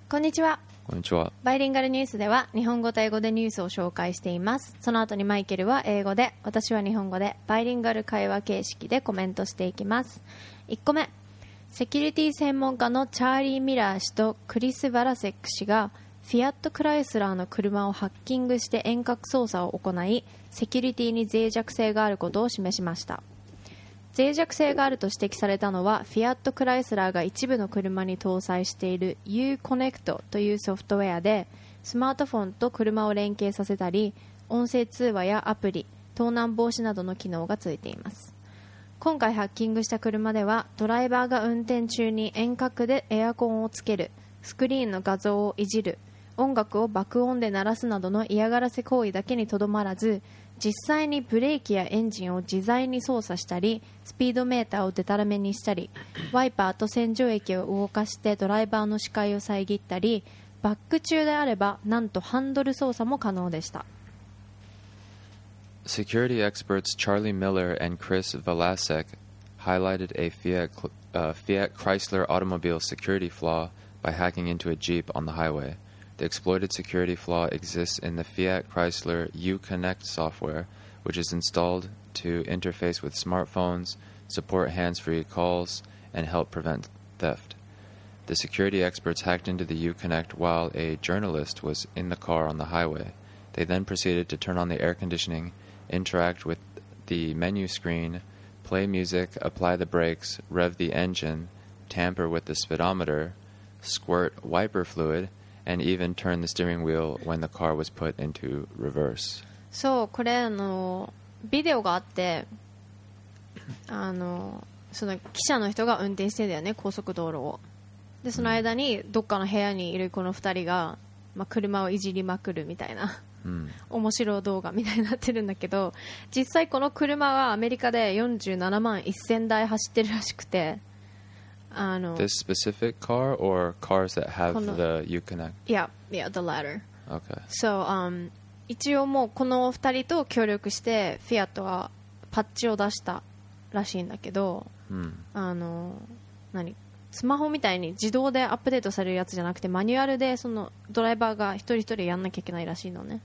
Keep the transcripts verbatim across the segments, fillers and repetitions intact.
こんにちは。 こんにちは。 バイリンガルニュースでは日本語と英語でニュースを紹介しています。その後にマイケルは英語で、私は日本語でバイリンガル会話形式でコメントしていきます。いっこめ、セキュリティ専門家のチャーリー・ミラー氏とクリス・バラセック氏がフィアット・クライスラーの車をハッキングして遠隔操作を行い、セキュリティに脆弱性があることを示しました。脆弱性があると指摘されたのは、フィアット・クライスラーが一部の車に搭載している U-Connect というソフトウェアで、スマートフォンと車を連携させたり、音声通話やアプリ、盗難防止などの機能がついています。今回ハッキングした車では、ドライバーが運転中に遠隔でエアコンをつける、スクリーンの画像をいじる、音楽を爆音で鳴らすなどの嫌がらせ行為だけにとどまらず、実際にブレーキやエンジンを自在に操作したり、スピードメーターをデタラメにしたり、ワイパーと洗浄液を動かしてドライバーの視界を遮ったり、バック中であればなんとハンドル操作も可能でした。 Security experts Charlie Miller and Chris Velasek highlighted a Fiat, uh, Fiat Chrysler automobile security flaw by hacking into a Jeep on the highway. The exploited security flaw exists in the Fiat Chrysler U-Connect software, which is installed to interface with smartphones, support hands-free calls, and help prevent theft. The security experts hacked into the U-Connect while a journalist was in the car on the highway. They then proceeded to turn on the air conditioning, interact with the menu screen, play music, apply the brakes, rev the engine, tamper with the speedometer, squirt wiper fluid,and even turn the steering wheel when the car was put into reverse. そう、これあのビデオがあって、あのその記者の人が運転してんだよね、高速道路を。でその間にどっかの部屋にいるこのふたりが、まあ、車をいじりまくるみたいな、うん、面白動画みたいになってるんだけど、実際この車はアメリカでよんじゅうななまんせんだい走ってるらしくて、 This specific car or cars that have the U-Connect? Yeah, yeah, the latter. Okay. So, um, 一応もうこのふたりと協力してフィアットはパッチを出したらしいんだけど、うん、あの何スマホみたいに自動でアップデートされるやつじゃなくて、マニュアルでそのドライバーが一人一人やんなきゃいけないらしいのね。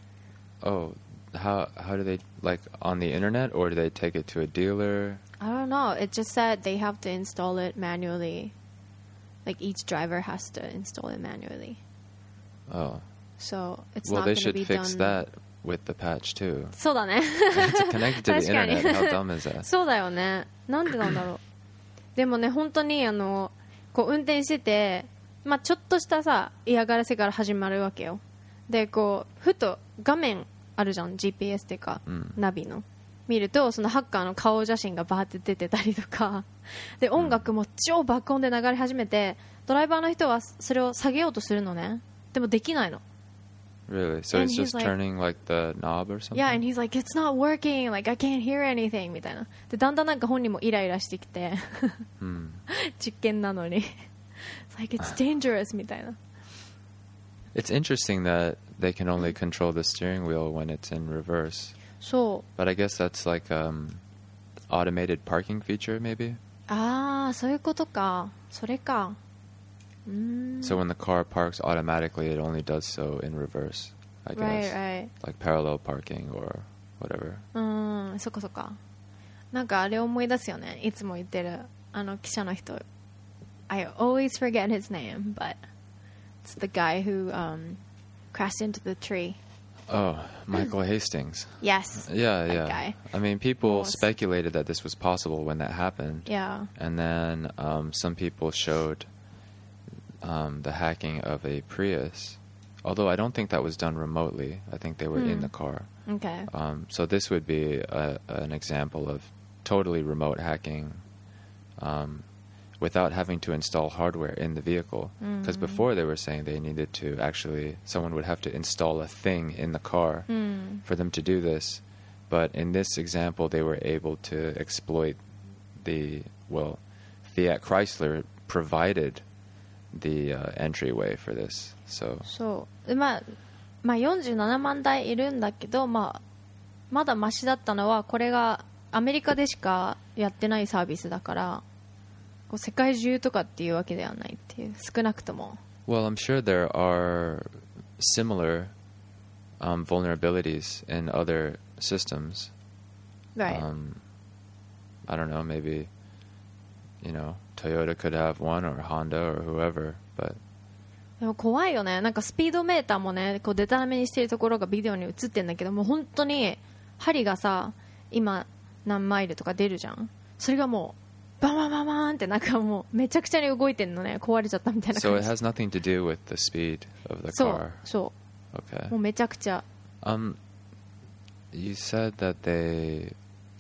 Oh, how how do they, like on the internet, or do they take it to a dealer?I don't know. It just said they have to install it manually. Like each driver has to install it manually. Oh. So it's well, not they going to should be fix done. that with the patch too. そうだね。 It's connected to the internet. How dumb is that? そうだよね。なんでなんだろう。でもね、本当にあのこう運転してて、まあちょっとしたさ嫌がらせから始まるわけよ。でこうふと画面あるじゃん、 ジーピーエス っていうか、うん、ナビの。見るとそのハッカーの顔写真がバーって出てたりとかで、音楽も超爆音で流れ始めて、ドライバーの人はそれを下げようとするのね。でもできないの。 Really? So and it's just like, turning like the knob or something? Yeah, and he's like, it's not working, like I can't hear anything みたいな。でだんだんなんか本人もイライラしてきて、うん、実験なのにIt's like it's dangerous みたいな。 It's interesting that they can only control the steering wheel when it's in reverse. So, but I guess that's like um, automated parking feature, maybe. ああ、そういうことか。それか。 So when the car parks automatically, it only does so in reverse, I guess. Right, right. Like parallel parking or whatever. うん、そっかそっか。なんかあれ思い出すよね。いつも言ってるあの記者の人。I always forget his name, but it's the guy who um, crashed into the tree.Oh, Michael Hastings. Yes. Yeah, that yeah. Guy. I mean, people Almost. speculated that this was possible when that happened. Yeah. And then um, some people showed um, the hacking of a Prius. Although I don't think that was done remotely. I think they were mm. in the car. Okay. Um, so this would be a, an example of totally remote hacking. Um, without having to install hardware in the vehicle. Because mm-hmm. before they were saying they needed to actually, someone would have to install a thing in the car mm. for them to do this. But in this example, they were able to exploit the, well, Fiat Chrysler provided the uh, entryway for this. So, そう。まあ、まあよんじゅうななまんだいいるんだけど、まあ、まだマシだったのは、これがアメリカでしかやってないサービスだから、こう世界中とかっていうわけではないっていう、少なくとも Well, I'm sure there are similar um, vulnerabilities in other systems. Right. Um, I don't know, maybe, you know, Toyota could have one, or Honda, or whoever, but でも怖いよね。なんかスピードメーターもね、こうデタラメにしてるところがビデオに映ってんだけど、もう本当に針がさ、今何マイルとか出るじゃん。それがもうバンバンバンバンってなんかもうめちゃくちゃに動いてんのね。壊れちゃったみたいな so 感 it じ。 has nothing to do with the speed of the そう car. そ Okay. う。もうめちゃくちゃ。 Um, you said that they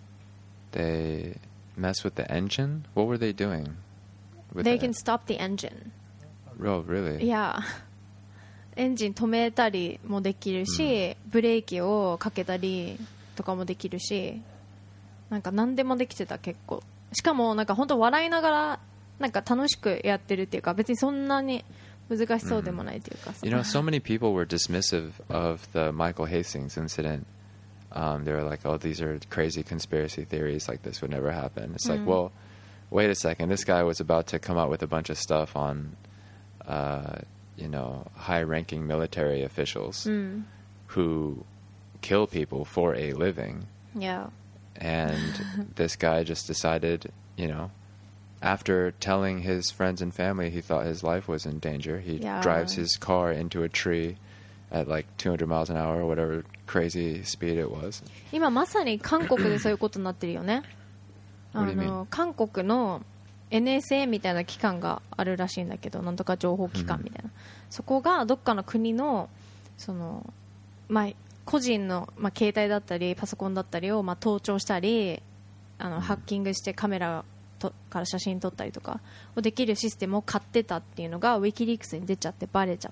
they mess with the engine. What were they doing? With They the- can stop the engine. Oh, really? いや、エンジン止めたりもできるし、ブレーキをかけたりとかもできるし、なんか何でもできてた結構。しかもなんか本当笑いながらなんか楽しくやってるっていうか、別にそんなに難しそうでもないというかさ。 You know, so many people were dismissive of the Michael Hastings incident. Um, they were like, "Oh, these are crazy conspiracy theories. Like this would never happen." It's like, well, wait a second. This guy was about to come out with a bunch of stuff on, uh, you know, high-ranking military officials who kill people for a living, いや、 and this guy just decided, you know, after telling his friends and family he thought his life was in danger, he Yeah. drives his car into a tree at like two hundred miles an hour or whatever crazy speed it was. 今まさに韓国でそういうことになってるよね。あ What do you の韓国の エヌエスエー みたいな機関があるらしいんだけど、なんとか情報機関みたいな、そこがどっかの国のその、まあ、個人の、まあ、携帯だったりパソコンだったりを、まあ、盗聴したりあのハッキングしてカメラとから写真撮ったりとかをできるシステムを買ってたっていうのがウィキリークスに出ちゃってバレちゃって、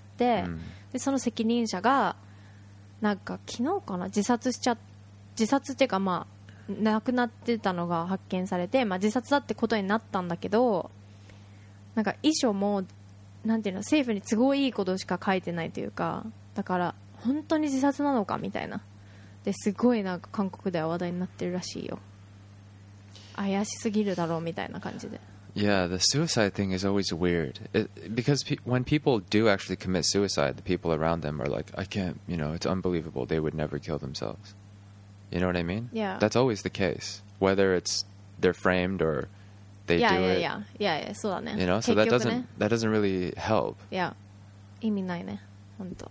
でその責任者がなんか昨日かな自殺しちゃ自殺っていうかまあ亡くなってたのが発見されて、まあ、自殺だってことになったんだけど、なんか遺書もなんていうの政府に都合いいことしか書いてないというか、だから本当に自殺なのかみたいなですごいなんか韓国では話題になってるらしいよ。怪しすぎるだろうみたいな感じで。 Yeah, the suicide thing is always weird it, because pe- when people do actually commit suicide, the people around them are like, I can't, you know, it's unbelievable. They would never kill themselves. You know what I mean? Yeah. That's always the case, whether it's they're framed or they いや do いや it. いやいやいやそうだね。 You know, so 結 that 局 doesn't ね、 that doesn't really help. いや意味ないね本当。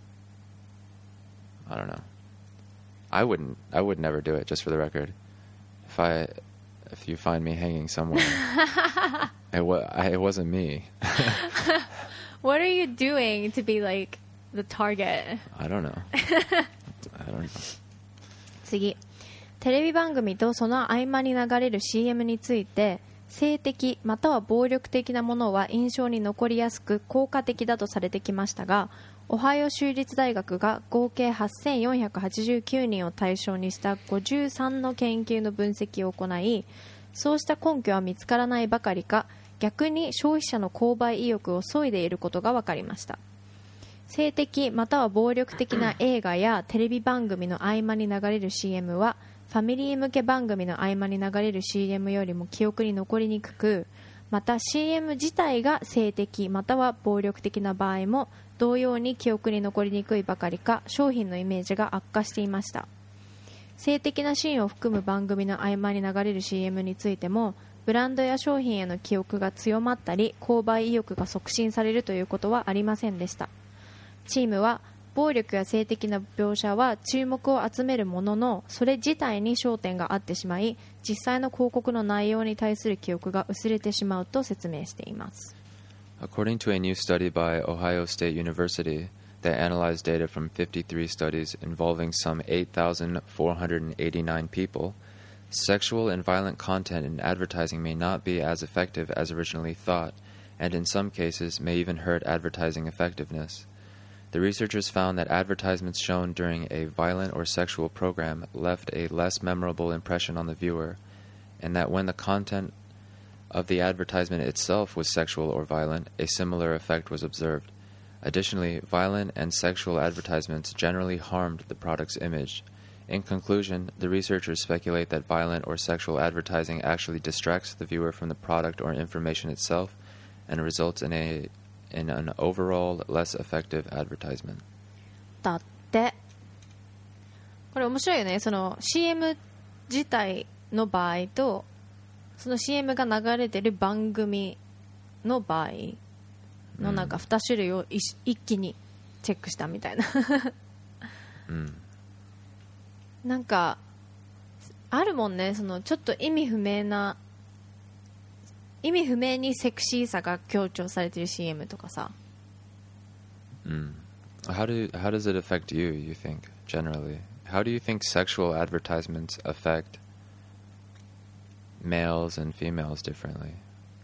I don't know. I wouldn't. I would never do it. Just for the record, if I, if you find me hanging somewhere, it, wa- I, it wasn't me. What are you doing to be like the target? I don't know. I don't know. 次、テレビ番組とその合間に流れる シーエム について、性的または暴力的なものは印象に残りやすく効果的だとされてきましたが、オハイオ州立大学が合計はっせんよんひゃくはちじゅうきゅうにんを対象にしたごじゅうさんの研究の分析を行い、そうした根拠は見つからないばかりか、逆に消費者の購買意欲を削いでいることが分かりました。性的または暴力的な映画やテレビ番組の合間に流れる シーエム はファミリー向け番組の合間に流れる シーエム よりも記憶に残りにくく、また シーエム 自体が性的または暴力的な場合も同様に記憶に残りにくいばかりか、商品のイメージが悪化していました。性的なシーンを含む番組の合間に流れる シーエム についても、ブランドや商品への記憶が強まったり購買意欲が促進されるということはありませんでした。チームは暴力や性的な描写は注目を集めるものの、それ自体に焦点があってしまい、実際の広告の内容に対する記憶が薄れてしまうと説明しています。 According to a new study by Ohio State University that analyzed data from fifty-three studies involving some eight thousand four hundred eighty-nine people, sexual and violent content in advertising may not be as effective as originally thought, and in some cases may even hurt advertising effectiveness. The researchers found that advertisements shown during a violent or sexual program left a less memorable impression on the viewer, and that when the content of the advertisement itself was sexual or violent, a similar effect was observed. Additionally, violent and sexual advertisements generally harmed the product's image. In conclusion, the researchers speculate that violent or sexual advertising actually distracts the viewer from the product or information itself and results in a in an overall less effective advertisement. だってこれ面白いよね。その シーエム 自体の場合とその シーエム が流れてる番組の場合のなんかに種類を一一気にチェックしたみたいなうんなんかあるもんね。そのちょっと意味不明な意味不明にセクシーさが強調されてる シーエム とかさ。 うん How do how does it affect you, you think, generally? How do you think sexual advertisements affect males and females differently?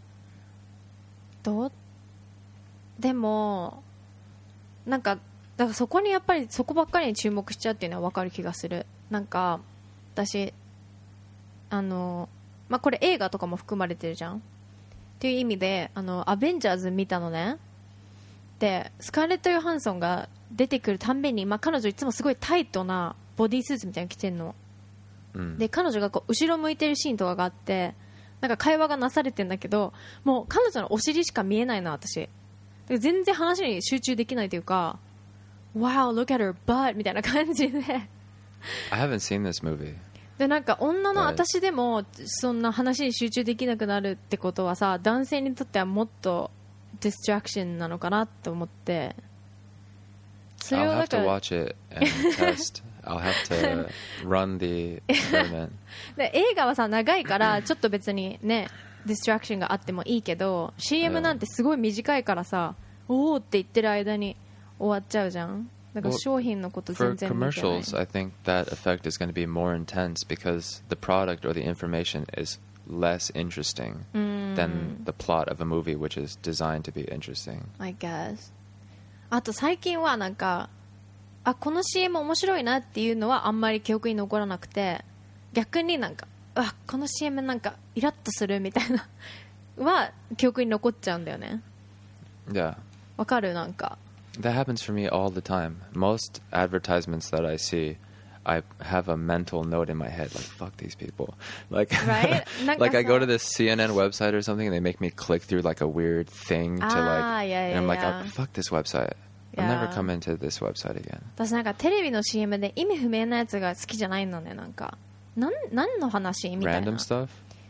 どうでもなんかだからそこにやっぱりそこばっかりに注目しちゃうっていうのは分かる気がする。なんか私あのまあこれ映画とかも含まれてるじゃんっていう意味であのアベンジャーズ見たのね。でスカーレット・ヨハンソンが出てくるたんびに、まあ、彼女いつもすごいタイトなボディースーツみたいなの着てるの、うん、で彼女がこう後ろ向いてるシーンとかがあってなんか会話がなされてるんだけどもう彼女のお尻しか見えないな私。全然話に集中できないというか Wow, look at her butt みたいな感じで I haven't seen this movie. でなんか女の私でもそんな話に集中できなくなるってことはさ男性にとってはもっとディストラクションなのかなと思ってそれを I'll だ have か to ら watch it and test. I'll have to run the experiment. で映画はさ長いからちょっと別にねディストラクションがあってもいいけど シーエム なんてすごい短いからさおーって言ってる間に終わっちゃうじゃん。だから商品のこと全然見てない。 For commercials, I think that effect is going to be more intense because the product or the information is less interesting than the plot of a movie which is designed to be interesting. I guess. あと最近はなんかあこの シーエム 面白いなっていうのはあんまり記憶に残らなくて逆になんかあこの シーエム なんかイラッとするみたいなは記憶に残っちゃうんだよね。 Yeah. わかるなんか That happens for me all the time. Most advertisements that I see, I have a mental note in my head like fuck these people. Like Right? like I go to this C N N website or something and they make me click through like a weird thing to Ah, like yeah, and I'm yeah, like yeah. oh, fuck this website. I'll Yeah. never come into this website again. 私なんかテレビの シーエム で意味不明なやつが好きじゃないのね。なんかなん何の話みたいな Random stuff?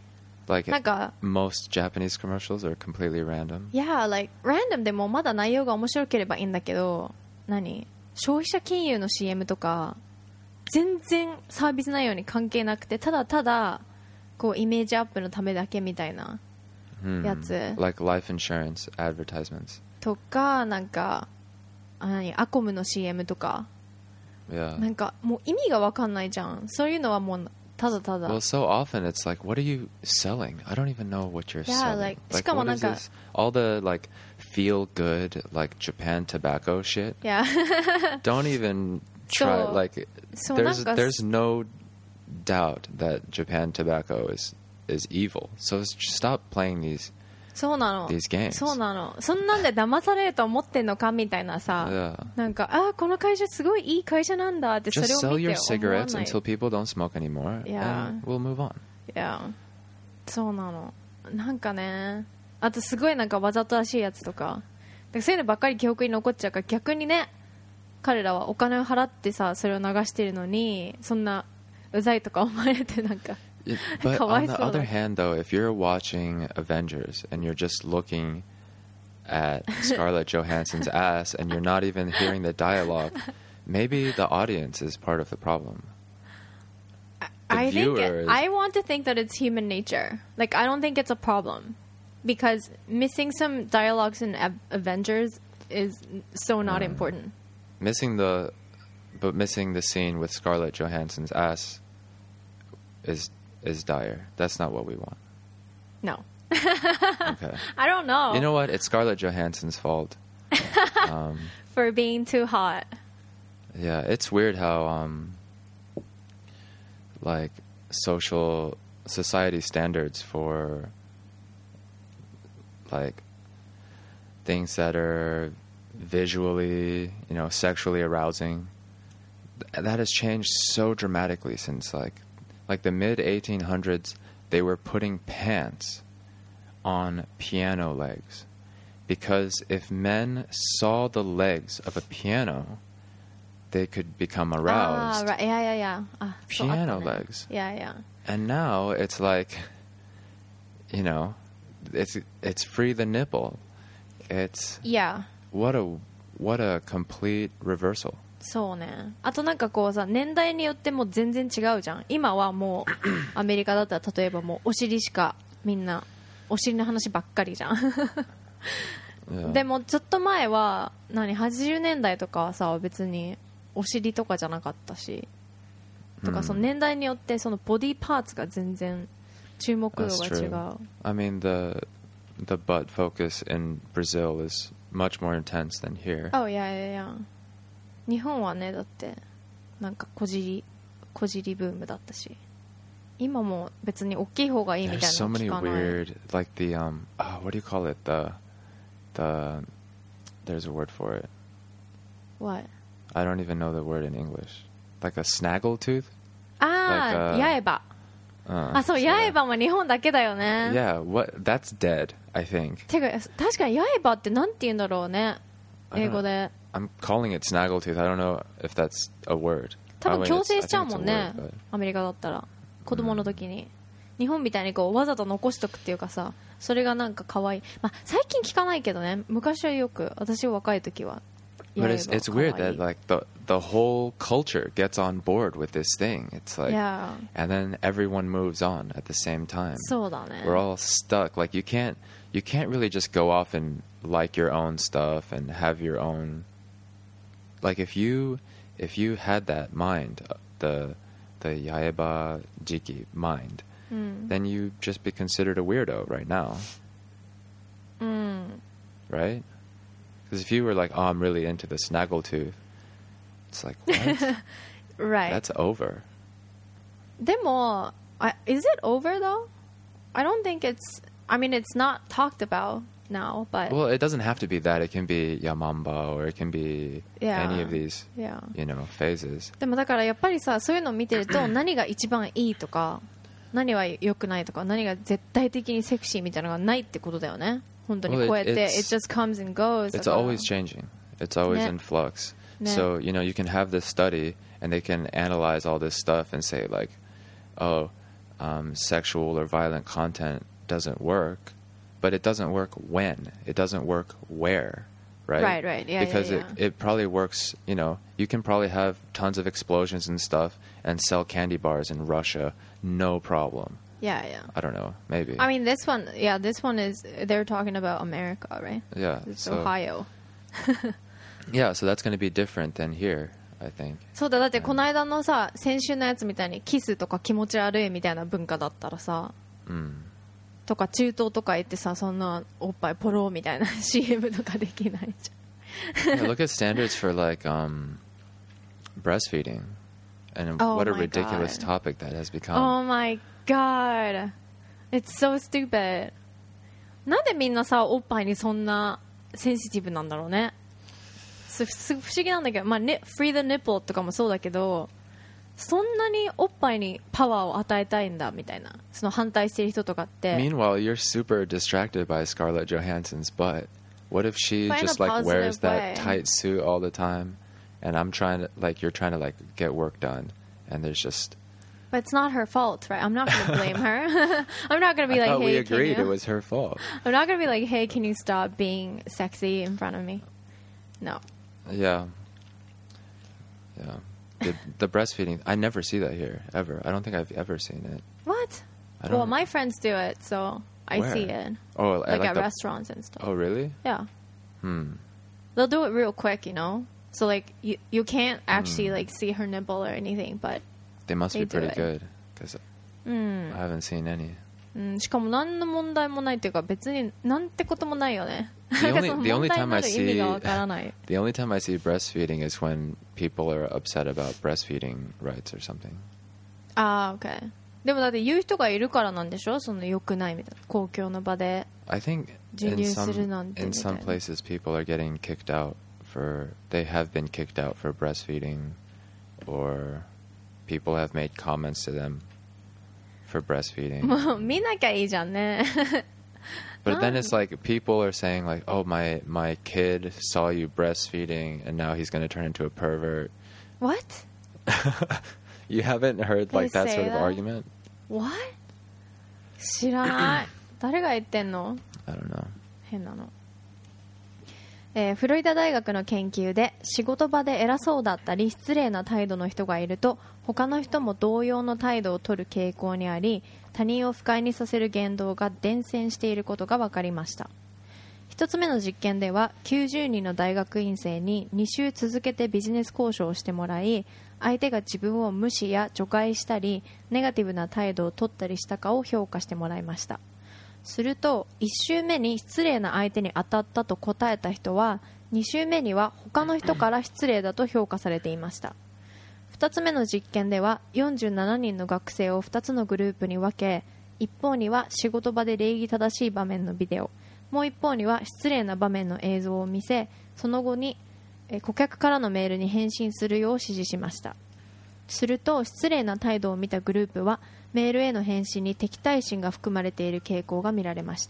Like なんか most Japanese commercials are completely random. Yeah, like random でもまだ内容が面白ければいいんだけど何消費者金融の シーエム とか全然サービス内容に関係なくてただただこうイメージアップのためだけみたいなやつ、 Hmm. Like life insurance advertisements. とかなんかあ何アコムの シーエム とか Yeah. なんかもう意味が分かんないじゃん。そういうのはもうただただ Well, so often it's like, what are you selling? I don't even know what you're Yeah, selling. like, Like, しかも what なん is か this? All the like feel good, like Japan tobacco shit. Yeah. Don't even try. So- like, so there's なんか there's no doubt that Japan tobacco is is evil. So s- stop playing these そうなの these games. そうなのそんなんで騙されると思ってんのかみたいなさ Yeah. なんかあこの会社すごいいい会社なんだってそ Just れを sell 見て your 思わ cigarettes ない until people don't smoke anymore, Yeah. and we'll move on. いやそうなのなんかねあとすごいなんかわざとらしいやつとかだからそういうのばっかり記憶に残っちゃうから逆にね彼らはお金を払ってさそれを流してるのにそんなうざいとか思われてなんか Yeah, but かわ on い the そうだ other hand, though, if you're watching Avengers and you're just looking at Scarlett Johansson's ass and you're not even hearing the dialogue, maybe the audience is part of the problem. The I think viewer it, is- I want to think that it's human nature. Like I don't think it's a problem because missing some dialogues in Av- Avengers is so not important. Missing the, but missing the scene with Scarlett Johansson's ass is is dire. That's not what we want. No. Okay. I don't know. You know what? It's Scarlett Johansson's fault. Um, for being too hot. Yeah, it's weird how um like social society standards for like things that are visually, you know, sexually arousing, th- that has changed so dramatically since like like the mid eighteen hundreds. They were putting pants on piano legs. because if men saw the legs of a piano, they could become aroused. Ah, right. Yeah, yeah, yeah. あ、そうあったね。 Piano legs. Yeah, yeah. And now it's like, you know, it's it's free the nipple. It's Yeah. what a what a complete reversal. そうね。あとなんかこうさ、年代によっても全然違うじゃん。今はもうアメリカだったら例えばもうお尻しかみんなお尻の話ばっかりじゃん。 Yeah. でもちょっと前は何はちじゅうねんだいとかはさ別にお尻とかじゃなかったしとか、 うんその年代によってそのボディパーツが全然注目度が That's 違 true. う。 I mean, the the butt focus in Brazil is much more intense than here. あ、いやいやいや。日本はねだってなんか小尻小尻ブームだったし、今も別に大きい方がいいみた There's いな so の many 聞かない。 weird, like the um, oh, what do you call it? The the there's a word for it. What? I don't even know the word in English. Like a snaggle tooth. ああ、 Like, uh, 八重歯。 Uh, あ、そう、 so 八 that- 重歯も日本だけだよね。 Yeah, what? That's dead. I think. てか確かに八重歯ってなんて言うんだろうね、 I don't 英語で。 I'm calling it snaggle tooth. I don't know if that's a word. 多 I 分 mean, 矯 it's- 正 I しちゃう think も it's ん a ね word, but- アメリカだったら子供の時に、日本みたいにこうわざと残しとくっていうかさ、それがなんか可愛い、まあ、最近聞かないけどね、昔はよく私若い時は But it's it's weird that like the the whole culture gets on board with this thing. It's like, Yeah. and then everyone moves on at the same time. そうだね。 We're all stuck. Like you can't you can't really just go off and like your own stuff and have your own. Like if you if you had that mind, uh, the the Yaeba Jiki mind, うん、 then you just be considered a weirdo right now, うん、 right? Because if you were like, oh, I'm really into the snaggletooth, it's like what? Right. That's over. でも、I, is it over though? I don't think it's. I mean, it's not talked about now, but Well, it doesn't have to be that. It can be Yamamba or it can be Yeah. any of these, yeah. you know, phases. でもだからやっぱりさ、そういうのを見てると何が一番いいとか何は良くないとか何が絶対的にセクシーみたいなのがないってことだよね。本当に Well, こうやって it- it it's- just comes and goes. It's だから always changing. It's always Ne. in flux. Ne. So, you know, you can have this study and they can analyze all this stuff and say, like, oh, um, sexual or violent content doesn't work, but it doesn't work when. It doesn't work where, right? Right, right. Yeah, yeah, because yeah. It, it probably works, you know, you can probably have tons of explosions and stuff and sell candy bars in Russia, no problem. Yeah, yeah. I don't know, maybe. I mean, this one, yeah, this one is they're talking about America, right? yeah. It's So, Ohio. yeah, so that's going to be different than here, I think. そうだ、だってこの間のさ、先週のやつみたいにキスとか気持ち悪いみたいな文化だったらさ、 Mm. とか中東とか行ってさ、そんなおっぱいポロみたいな シーエム とかできないじ Yeah, look at standards for like um, breastfeeding, and Oh what a my ridiculous God. topic that has ゃん。 become. Oh my god. It's so stupid. なんでみんなさ、おっぱいにそんなセンシティブなんだろうね。すす不思議なんだけど、まあ、ね、Free the nipple とかもそうだけど、そんなにおっぱいにパワーを与えたいんだみたいな、その反対してる人とかって Meanwhile, you're super distracted by Scarlett Johansson's butt. What if she But in a just like wears positive that way. tight suit all the time, and I'm trying to like you're trying to like get work done, and there's just. But it's not her fault, right? I'm not going to blame her. I'm not going to be I like, thought hey, we can agreed you? it was her fault. I'm not going to be like, hey, can you stop being sexy in front of me? No. Yeah. Yeah. The, the breastfeeding, I never see that here ever. I don't think I've ever seen it. What? I don't Well, my friends do it, so I Where? see it. Oh, Like, like at the, restaurants and stuff. Oh, really? Yeah. Hmm. They'll do it real quick, you know? So, like, you, you can't actually, Mm. like, see her nipple or anything, but... They must They be do pretty it. good because うん I haven't seen any. うん、しかも何の問題もないっていうか別になんてこともないよね。 The なんか only- その the 問 only 題 time にな I る意味 see- がわからない。 The only time I see breastfeeding is when people are upset about breastfeeding rights or something. ああ、OK。でもだって言う人がいるからなんでしょ、その良くないみたいな。公共の場で。 I think 授 in 乳する some なんて in みたい some な。 places people are getting kicked out for they have been kicked out for breastfeeding, or people have made comments to them for breastfeeding. もう見なきゃいいじゃんね。 But then it's like people are saying like, oh, my my kid saw you breastfeeding and now he's going to turn into a pervert. What? You haven't heard like They that say sort of that? argument? What? 知らない誰が言ってんの I don't know. 変なの、えーフロリダ大学の研究で仕事場で偉そうだったり失礼な態度の人がいると他の人も同様の態度を取る傾向にあり他人を不快にさせる言動が伝染していることが分かりました。一つ目の実験ではきゅうじゅうにんの大学院生にに週続けてビジネス交渉をしてもらい相手が自分を無視や除外したりネガティブな態度を取ったりしたかを評価してもらいました。するといち週目に失礼な相手に当たったと答えた人はに週目には他の人から失礼だと評価されていました。ふたつめの実験ではよんじゅうななにんの学生をふたつのグループに分け一方には仕事場で礼儀正しい場面のビデオもう一方には失礼な場面の映像を見せその後にえ顧客からのメールに返信するよう指示しました。すると失礼な態度を見たグループはメールへの返信に敵対心が含まれている傾向が見られました。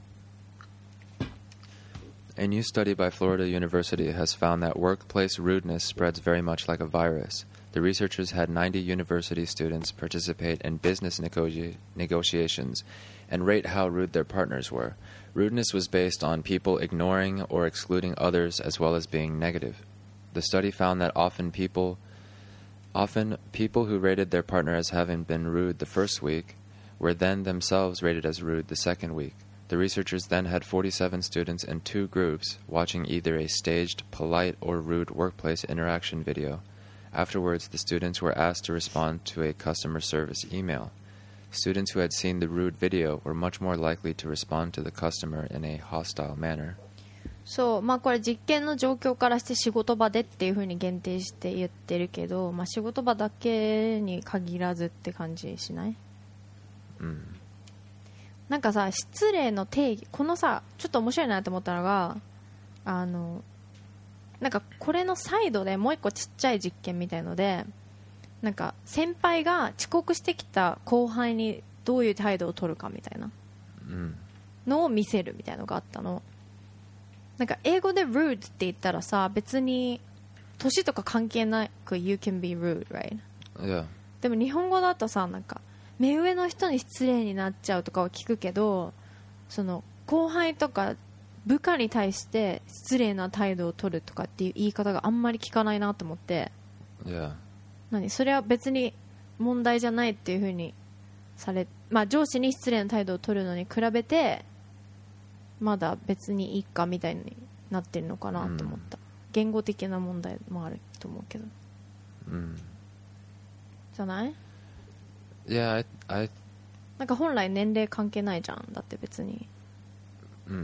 A new study by Florida University has found that workplace rudeness spreads very much like a virus. The researchers had ninety university students participate in business negotia- negotiations and rate how rude their partners were. Rudeness was based on people ignoring or excluding others as well as being negative. The study found that often people often people who rated their partner as having been rude the first week were then themselves rated as rude the second week. The researchers then had forty-seven students in two groups watching either a staged, polite, or rude workplace interaction video. Afterwards, the students were asked to respond to a customer service email. Students who had seen the rude video were much more likely to respond to the customer in a hostile manner. そうまあ、これ実験の状況からして仕事場でっていう風に限定して言ってるけど、まあ、仕事場だけに限らずって感じしない？ うん。 なんかさ失礼の定義このさちょっと面白いなと思ったのがあのなんかこれのサイドでもう一個ちっちゃい実験みたいのでなんか先輩が遅刻してきた後輩にどういう態度を取るかみたいなのを見せるみたいなのがあったの。なんか英語で rude って言ったらさ別に年とか関係なく you can be rude, right? Yeah. でも日本語だとさなんか目上の人に失礼になっちゃうとかは聞くけどその後輩とか部下に対して失礼な態度を取るとかっていう言い方があんまり聞かないなと思って、 Yeah. 何それは別に問題じゃないっていう風にされ、まあ、上司に失礼な態度を取るのに比べてまだ別にいいかみたいになってるのかなと思った、うん、言語的な問題もあると思うけど、 うん、 じゃない？ Yeah, I, I... なんか本来年齢関係ないじゃんだって別に。 うん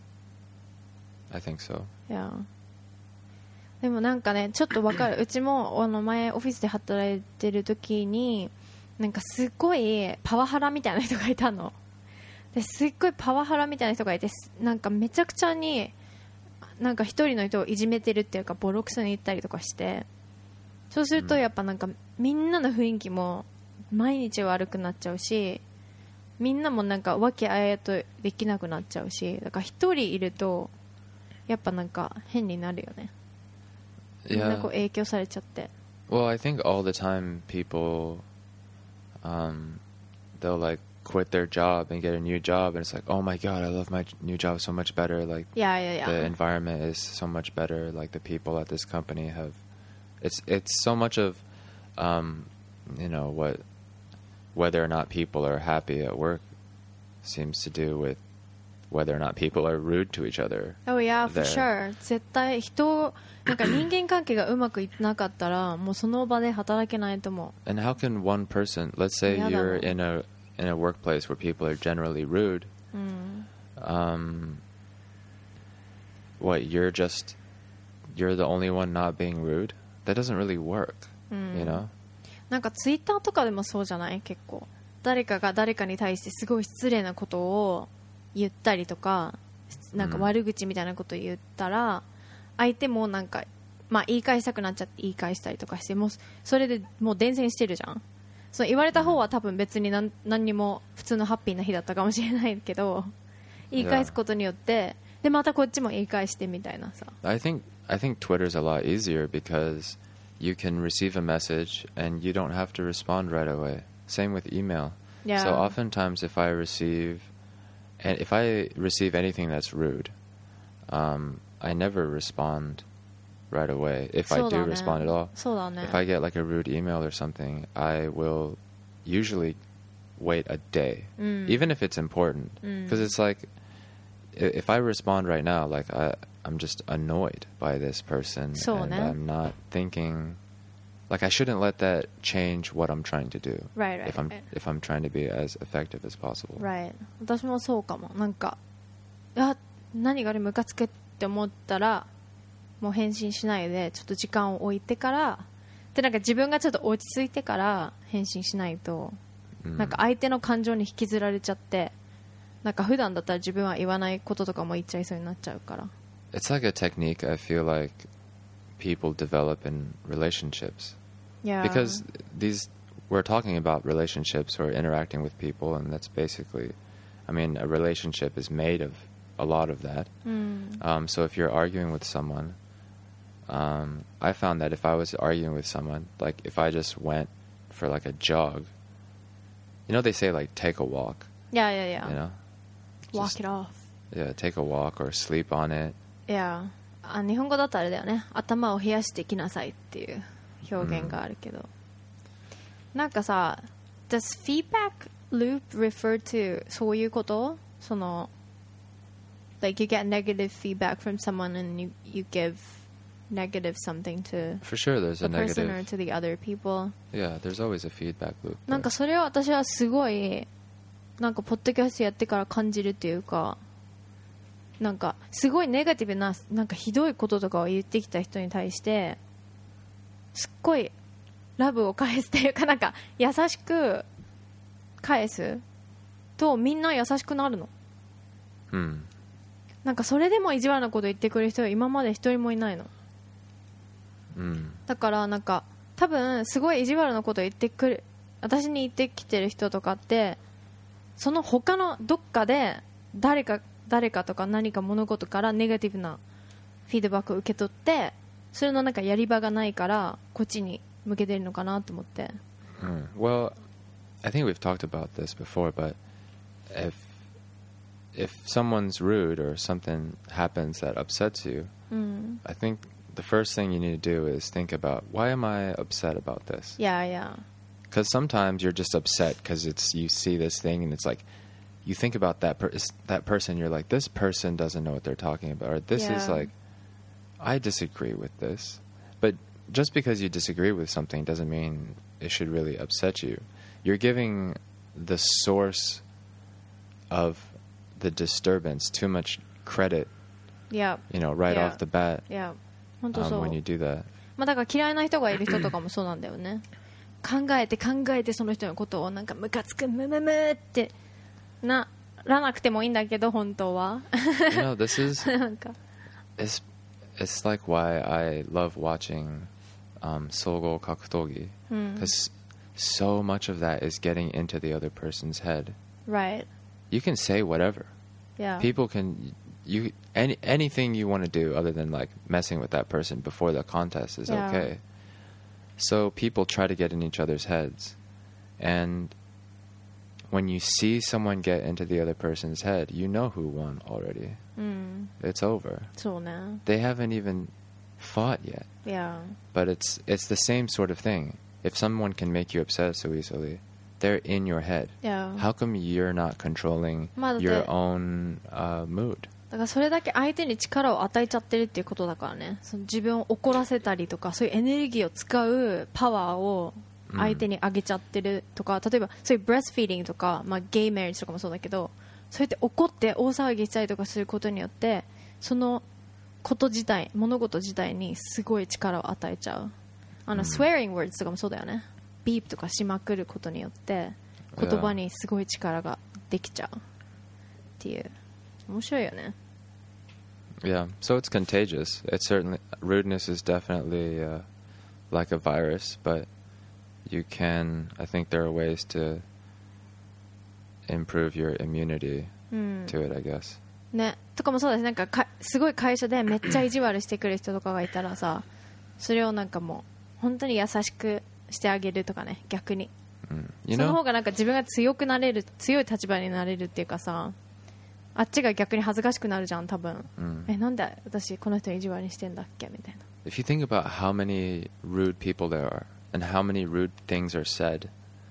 。I think so. Yeah. でもなんかねちょっとわかるうちもあの前オフィスで働いてる時になんかすっごいパワハラみたいな人がいたのですっごいパワハラみたいな人がいてなんかめちゃくちゃになんか一人の人をいじめてるっていうかボロクソに言ったりとかしてそうするとやっぱなんかみんなの雰囲気も毎日悪くなっちゃうしみんなもなんか和気あいあいとできなくなっちゃうしだから一人いるとやっぱなんか変になるよね。みんなこう影響されちゃって。 Well, I think all the time people, um, they'll like quit their job and get a new job, and it's like, oh my god, I love my new job so much better. Like, yeah, yeah, yeah. the environment is so much better. Like the people at this company have, it's it's so much of, um, you know what, whether or not people are happy at work, seems to do with whether or not people are rude to each other. Oh yeah, for sure. 絶対人なんか人間関係がうまくいってなかったらもうその場で働けないと思う。 And how can one person, let's say you're in a in a workplace where people are generally rude, mm. um, what you're just you're the only one not being rude? That doesn't really work, mm. you know? なんかツイッターとかでもそうじゃない結構誰かが誰かに対してすごい失礼なことを言ったりとかなんか悪口みたいなことを言ったら、うん、相手もなんか、まあ、言い返したくなっちゃって言い返したりとかしてもうそれでもう伝染してるじゃん。その言われた方は多分別に何、何にも普通のハッピーな日だったかもしれないけど言い返すことによって、でまたこっちも言い返してみたいなさ。 I think I think Twitter's a lot easier because you can receive a message and you don't have to respond right away. Same with email. Yeah. So oftentimes if I receive and if I receive anything that's rude, um, I never respond right away. If I do respond at all. そうだね。 If I get like a rude email or something, I will usually wait a day, mm. even if it's important, because mm. it's like if I respond right now, like I, I'm just annoyed by this person, so, and ne? I'm not thinking, like I shouldn't let that change what I'm trying to do. Right, right. If I'm right. if I'm trying to be as effective as possible. Right. 私もそうかも。なんか、あ、何があれムカつくって思ったら、もう返信しないでちょっと時間を置いてから、でなんか自分がちょっと落ち着いてから返信しないと、mm. なんか相手の感情に引きずられちゃって。なんか普段だったら自分は言わないこととかも言っちゃいそうになっちゃうから。 It's like a technique I feel like people develop in relationships. Yeah. Because these we're talking about relationships or interacting with people, and that's basically, I mean, a relationship is made of a lot of that. Mm. Um, so if you're arguing with someone, um, I found that if I was arguing with someone, like if I just went for like a jog, you know, they say like take a walk. Yeah, yeah, yeah. You know. Walk Just, it off. Yeah, take a walk or sleep on it. Yeah. あ、日本語だとあれだよね。頭を冷やしてきなさいっていう表現があるけど。Mm. なんかさ、does feedback loop refer to そういうこと？その like you get negative feedback from someone and you, you give negative something to For sure there's the a person negative. or to the other people. Yeah, there's always a feedback loop. なんかそれを私はすごいなんかポッドキャストやってから感じるっていうか、なんかすごいネガティブななんかひどいこととかを言ってきた人に対してすっごいラブを返すっていうか、なんか優しく返すとみんな優しくなるの。 うん。 なんかそれでも意地悪なこと言ってくれる人は今まで一人もいないの。 うん。 だからなんか多分すごい意地悪なこと言ってくる私に言ってきてる人とかって。その他のどっかで誰か誰かとか何か物事からネガティブなフィードバックを受け取ってそれのなんかやり場がないからこっちに向けてるのかなと思って。 Mm. Well, I think we've talked about this before, but if if someone's rude or something happens that upsets you, mm. I think the first thing you need to do is think about why am I upset about this? Yeah, yeah. Because sometimes you're just upset because it's you see this thing and it's like you think about that per- that person. You're like, this person doesn't know what they're talking about, or this yeah. is like, I disagree with this. But just because you disagree with something doesn't mean it should really upset you. You're giving the source of the disturbance too much credit. Yeah. You know, right yeah. off the bat. Yeah. 本当 Um, そう。 when you do that. まあだから嫌いな人がいる人とかもそうなんだよね。考えて考えてその人のことをなんかムカつくムムムってならなくてもいいんだけど本当は。 You know, this is なんか it's it's like why I love watching um, 総合格闘技 because so much of that is getting into the other person's head. Right. You can say whatever. Yeah. People can you any anything you want to do other than like messing with that person before the contest is yeah. okay. So people try to get in each other's heads, and when you see someone get into the other person's head, you know who won already. Mm. It's over. そうね。 They haven't even fought yet. Yeah. But it's it's the same sort of thing. If someone can make you upset so easily, they're in your head. Yeah. How come you're not controlling まあだって your own uh, mood? だからそれだけ相手に力を与えちゃってるっていうことだからね。その自分を怒らせたりとかそういうエネルギーを使うパワーを相手にあげちゃってるとか、例えばそういうブレスフィーディングとか、まあ、ゲイメリッジとかもそうだけどそうやって怒って大騒ぎしたりとかすることによってそのこと自体物事自体にすごい力を与えちゃう。あの、うん、swearing words とかもそうだよね。ビープとかしまくることによって言葉にすごい力ができちゃうっていう面白いよね。 Yeah, so it's contagious. It's certainly rudeness is definitely uh, like a virus, but you can. I think there are ways to improve your immunity mm. to it, I guess. ね、とかもそうだし、なんかかすごい会社でめっちゃ意地悪してくる人とかがいたらさ、それをなんかもう本当に優しくしてあげるとかね、逆に、 Mm. You その know, 方がなんか自分が強くなれる、強い立場になれるっていうかさ、あっちが逆に恥ずかしくなるじゃん多分、 mm. え、なんで私この人に意地悪にしてんだっけみたいな。 if you think about how many rude people there are and how many rude things are said,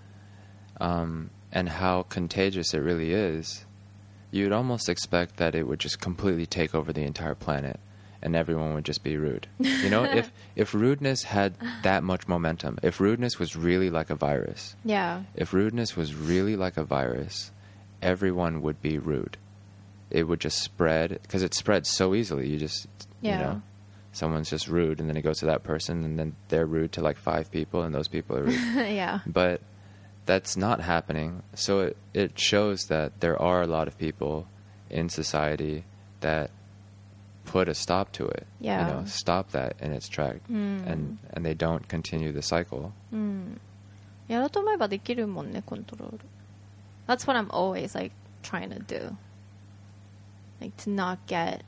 um, and how contagious it really is, you'd almost expect that it would just completely take over the entire planet and everyone would just be rude. You know, if if rudeness had that much momentum, if rudeness was really like a virus, Yeah. if rudeness was really like a virus, everyone would be rude. It would just spread, because it spreads so easily. You just, Yeah. you know, someone's just rude, and then it goes to that person, and then they're rude to like five people, and those people are rude. Yeah. But that's not happening. So it, it shows that there are a lot of people in society that put a stop to it. Yeah. You know, stop that in its track, Mm. and and they don't continue the cycle. うん、やろうと思えばできるもんね、コントロール。 That's what I'm always like trying to do, like to not get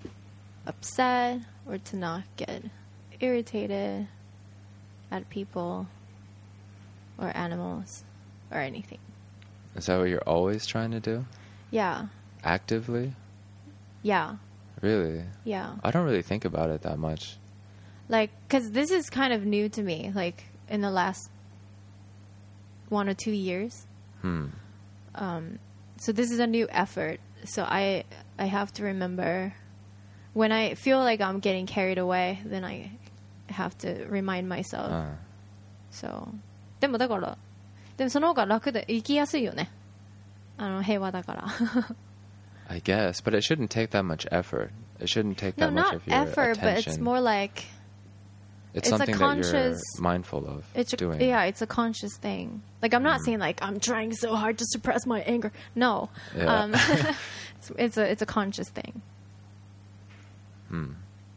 upset or to not get irritated at people or animals or anything. Is that what you're always trying to do? Yeah. Actively? Yeah. Really? Yeah. I don't really think about it that much. Like, because this is kind of new to me, like in the last one or two years. Hmm. Um, so this is a new effort. So I I have to remember when I feel like I'm getting carried away, then I have to remind myself. Uh, So でもだからでもその方が楽で生きやすいよね。あの平和だから。 I guess, but it shouldn't take that much effort. It shouldn't take No, that much not of your effort, but it's attention. more like It's, it's a something that conscious- you're mindful of it's a, doing. yeah, it's a conscious thing. Like I'm not saying like I'm trying so hard to suppress my anger. No, Yeah. um, it's, it's a it's a conscious thing. Hmm.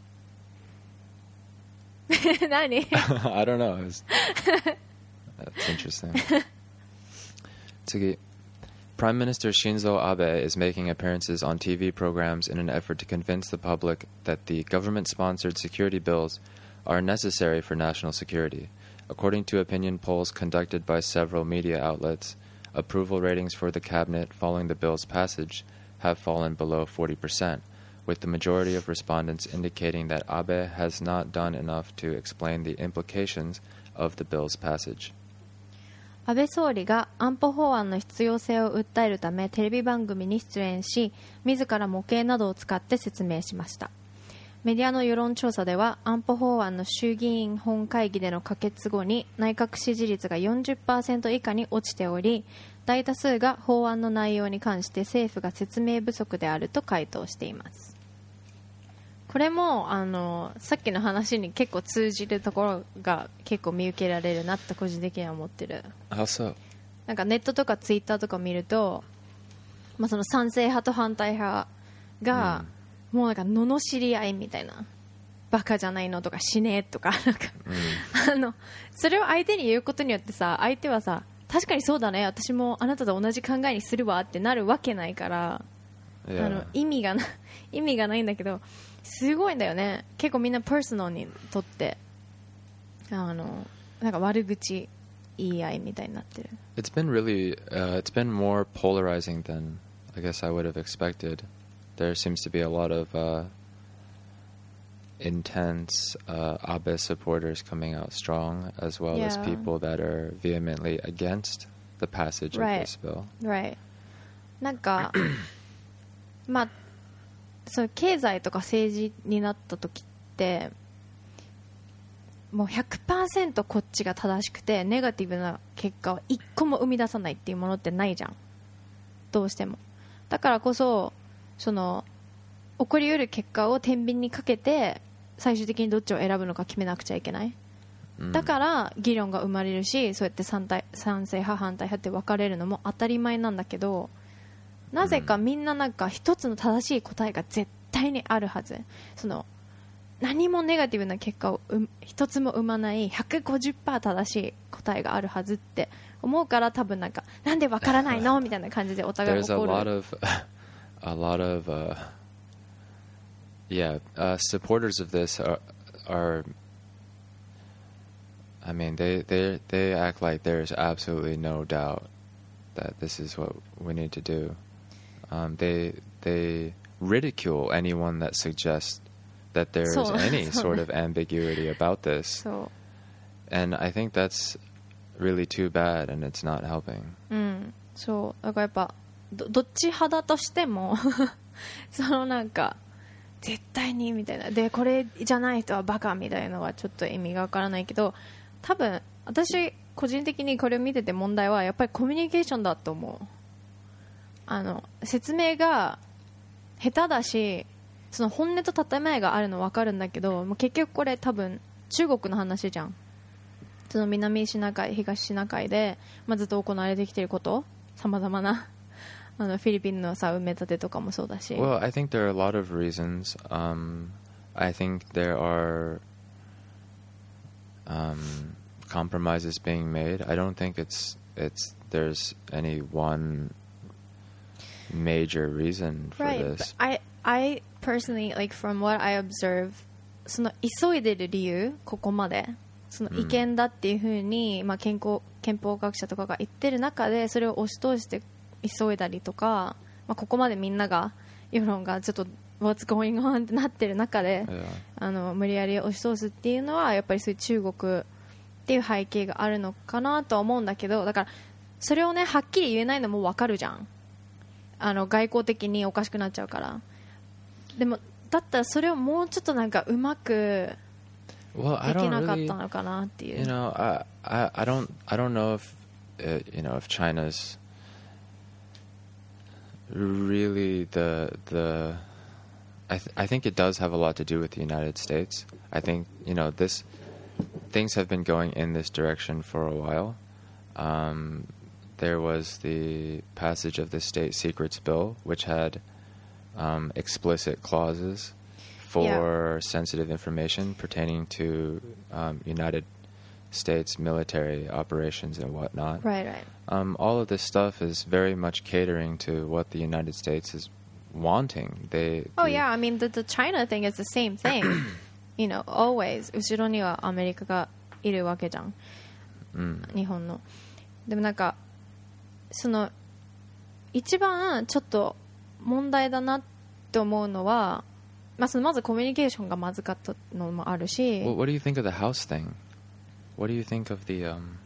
何 I don't know. It was, that's interesting. Tsugi. Prime Minister Shinzo Abe is making appearances on T V programs in an effort to convince the public that the government-sponsored security bills are necessary for national security. According to opinion polls conducted by several media outlets, approval ratings for the cabinet following the bill's passage have fallen below forty percent, with the majority of respondents indicating that Abe has not done enough to explain the implications of the bill's passage. 安倍総理が安保法案の必要性を訴えるためテレビ番組に出演し、自ら模型などを使って説明しました。メディアの世論調査では安保法案の衆議院本会議での可決後に内閣支持率が よんじゅっパーセント 以下に落ちており、大多数が法案の内容に関して政府が説明不足であると回答しています。これもあのさっきの話に結構通じるところが結構見受けられるなって個人的には思ってる。 How so? なんかネットとかツイッターとか見ると、まあ、その賛成派と反対派が、もうなんか罵り合いみたいな、バカじゃないのとか死ねとかなんか、あのそれを相手に言うことによってさ、相手はさ確かにそうだね、私もあなたと同じ考えにするわってなるわけないから、 Yeah. あの意味がな意味がないんだけど、すごいんだよね。結構みんなパーソナルにとってあのなんか悪口言い合いみたいになってる。 It's been really, uh, it's been more polarizing than I guess I would have expected. There seems to be a lot of uh, intense uh, Abe supporters coming out strong, as well as Yeah. people that are vehemently against the passage Right. of this bill. Right. なんかまあその経済とか政治になった時ってもう ひゃくパーセント こっちが正しくてネガティブな結果を一個も生み出さないっていうものってないじゃん、どうしても。だからこそその起こりうる結果を天秤にかけて最終的にどっちを選ぶのか決めなくちゃいけない、 うん、 だから議論が生まれるし、そうやって賛成賛成派反対派って分かれるのも当たり前なんだけど、なぜかみんななんか一つの正しい答えが絶対にあるはず、その何もネガティブな結果を一つも生まない ひゃくごじゅっパーセント 正しい答えがあるはずって思うから、多分なんかなんでわからないのみたいな感じでお互い There's a 怒る。 lot of a lot of uh, yeah uh, supporters of this are are I mean they they they act like there's absolutely no doubt that this is what we need to do. Um, they they ridicule anyone that suggests that there's So- any so- sort of ambiguity about this, そ and I think that's really too bad, and it's not helping. う、うん、そうだからやっぱ ど, どっち派だとしてもそのなんか絶対にみたいなでこれじゃない人はバカみたいなのはちょっと意味がわからないけど、多分私個人的にこれを見てて問題はやっぱりコミュニケーションだと思う。あの説明が下手だし、その本音と建前があるの分かるんだけど、もう結局これ多分中国の話じゃん。その南シナ海東シナ海で、まあ、ずっと行われてきていることさまざまなあのフィリピンのさ埋め立てとかもそうだし。 Well, I think there are a lot of reasons. Um, I think there are um, compromises being made. I don't think it's it's there's any one major reason for Right, this. but I I personally like from what I observe その急いでる理由ここまでその違憲だっていうふうに、まあ、健康憲法学者とかが言ってる中でそれを押し通して急いだりとか、まあ、ここまでみんなが世論がちょっと What's going on ってなってる中で、 Yeah. あの無理やり押し通すっていうのはやっぱりそういう中国っていう背景があるのかなとは思うんだけど、だからそれをねはっきり言えないのも分かるじゃん。あの外交的におかしくなっちゃうから。でもだったらそれをもうちょっとなんかうまく Well, I でき don't なかっ really. たのかなっていう。 You know, I, I I don't I don't know if uh, you know if China's really the the. I th- I think it does have a lot to do with the United States. I think you know this things have been going in this direction for a while. Um, there was the passage of the State Secrets Bill, which had um, explicit clauses for sensitive information pertaining to um, United States military operations and whatnot. Right, right. Um, all of this stuff is very much catering to what the United States is wanting. They. Oh the- yeah, I mean the, the China thing is the same thing. You know, always 後ろにはアメリカがいるわけじゃん。 うん日本の。でもなんかその一番ちょっと問題だなって思うのは、まあ、そのまずコミュニケーションがまずかったのもあるし、 What, what do you think of the house thing? What do you think of the um?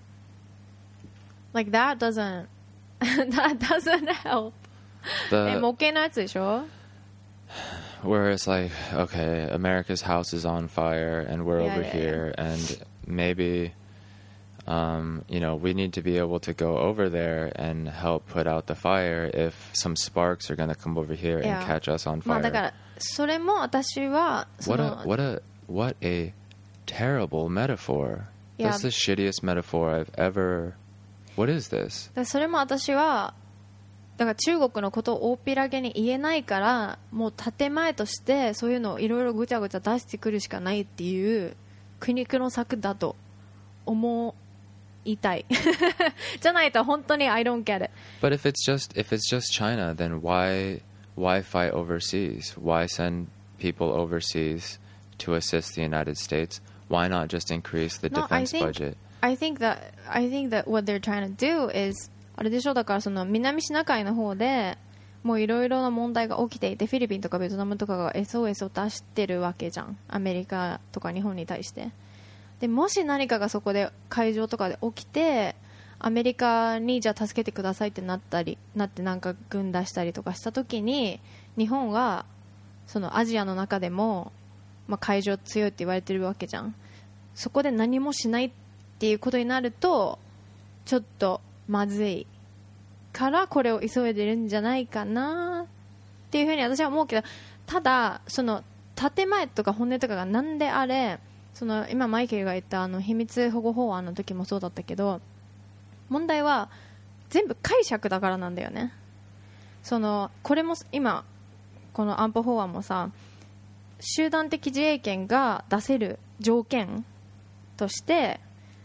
like that doesn't that doesn't help. え、 the 模型のやつでしょ？ where it's like, okay, America's house is on fire and we're Yeah, over yeah, here, and maybe, um, you know, we need to be able to go over there and help put out the fire if some sparks are going to come over here Yeah. and catch us on まあ fire. だからそれも私はそ What の a what a what a terrible metaphor. Yeah. That's the shittiest metaphor I've ever. What is this? だからそれも私はだから中国のことを大っぴらげに言えないからもう建前としてそういうのをいろいろぐちゃぐちゃ出してくるしかないっていう苦肉の策だと思いたいじゃないと本当に I don't get it. But if it's just if it's just China, then why why fight overseas? Why send people overseas to assist the United States? Why not just increase the No, I defense think budget? I think that I think that what they're trying to do is あれでしょ、だからその南シナ海の方でもういろいろな問題が起きていてフィリピンとかベトナムとかが エスオーエス を出してるわけじゃん、アメリカとか日本に対して。でもし何かがそこで海上とかで起きてアメリカにじゃあ助けてくださいってなったりなってなんか軍出したりとかした時に日本はそのアジアの中でも、まあ、海上強いって言われてるわけじゃん。そこで何もしないっていうことになるとちょっとまずいからこれを急いでるんじゃないかなっていうふうに私は思うけど、ただその建前とか本音とかが何であれ、その今マイケルが言ったあの秘密保護法案の時もそうだったけど、問題は全部解釈だからなんだよね。そのこれも今この安保法案もさ、集団的自衛権が出せる条件として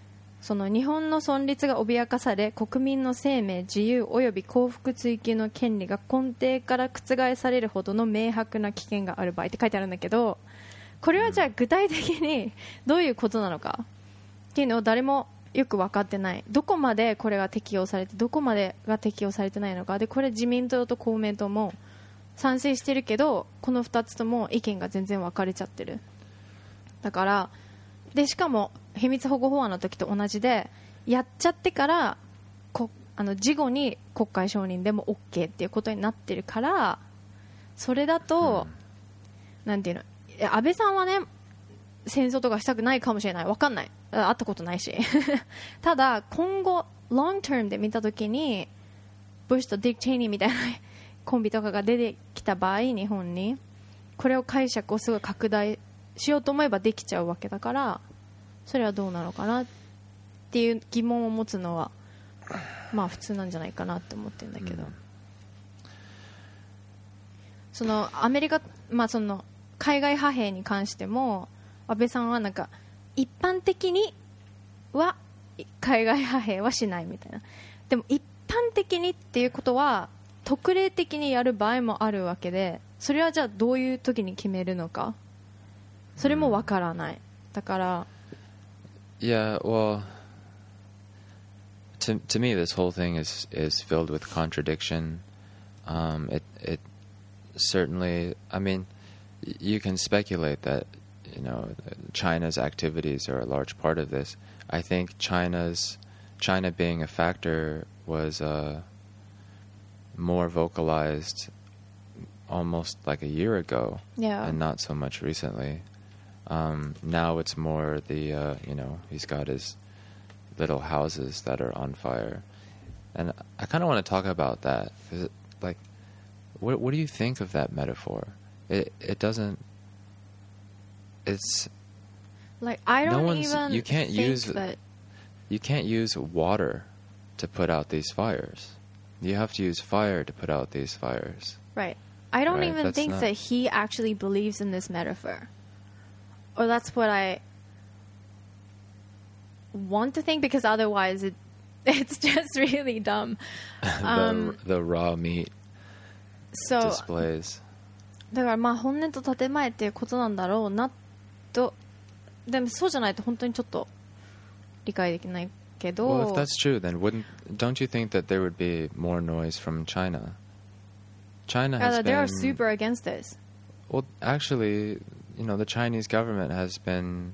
その日本の存立が脅かされ国民の生命自由及び幸福追求の権利が根底から覆されるほどの明白な危険がある場合って書いてあるんだけど、これはじゃあ具体的にどういうことなのかっていうのを誰もよく分かってない。どこまでこれが適用されてどこまでが適用されてないのかで、これ自民党と公明党も賛成してるけどこのふたつとも意見が全然分かれちゃってる。だからでしかも秘密保護法案の時と同じでやっちゃってからこあの事後に国会承認でも OK っていうことになってるから、それだと、うん、なんていうの、安倍さんはね戦争とかしたくないかもしれない、分かんない、会ったことないしただ今後ロングタームで見た時にブッシュとディック・チェイニーみたいなコンビとかが出てきた場合日本にこれを解釈をすごい拡大しようと思えばできちゃうわけだから、それはどうなのかなっていう疑問を持つのはまあ普通なんじゃないかなって思ってるんだけど、うん、そのアメリカ、まあ、その海外派兵に関しても安倍さんはなんか一般的には海外派兵はしないみたいな。でも一般的にっていうことは特例的にやる場合もあるわけで、それはじゃあどういう時に決めるのかそれもわからない。だから Yeah, well, to to me, this whole thing is is filled with contradiction. Um, it it certainly, I mean, you can speculate that, you know, China's activities are a large part of this. I think China's China being a factor was uh, more vocalized almost like a year ago, yeah, and not so much recently. Um, now it's more the, uh, you know, he's got his little houses that are on fire. And I kind of want to talk about that. 'Cause it, like, what, what do you think of that metaphor? It it doesn't, it's... Like, I don't no one's, even you can't think use, that... You can't use water to put out these fires. You have to use fire to put out these fires. Right. I don't Right, even that's think not- that he actually believes in this metaphor. Or that's what I want to think, because otherwise it it's just really dumb. the, Um, the raw meat so displays. だからまあ本音と建前っていうことなんだろうなと。でもそうじゃないと本当にちょっと理解できないけど。 Well, if that's true, then wouldn't don't you think that there would be more noise from China? China has Yeah, they are been super against this. well, actually, you know, the Chinese government has been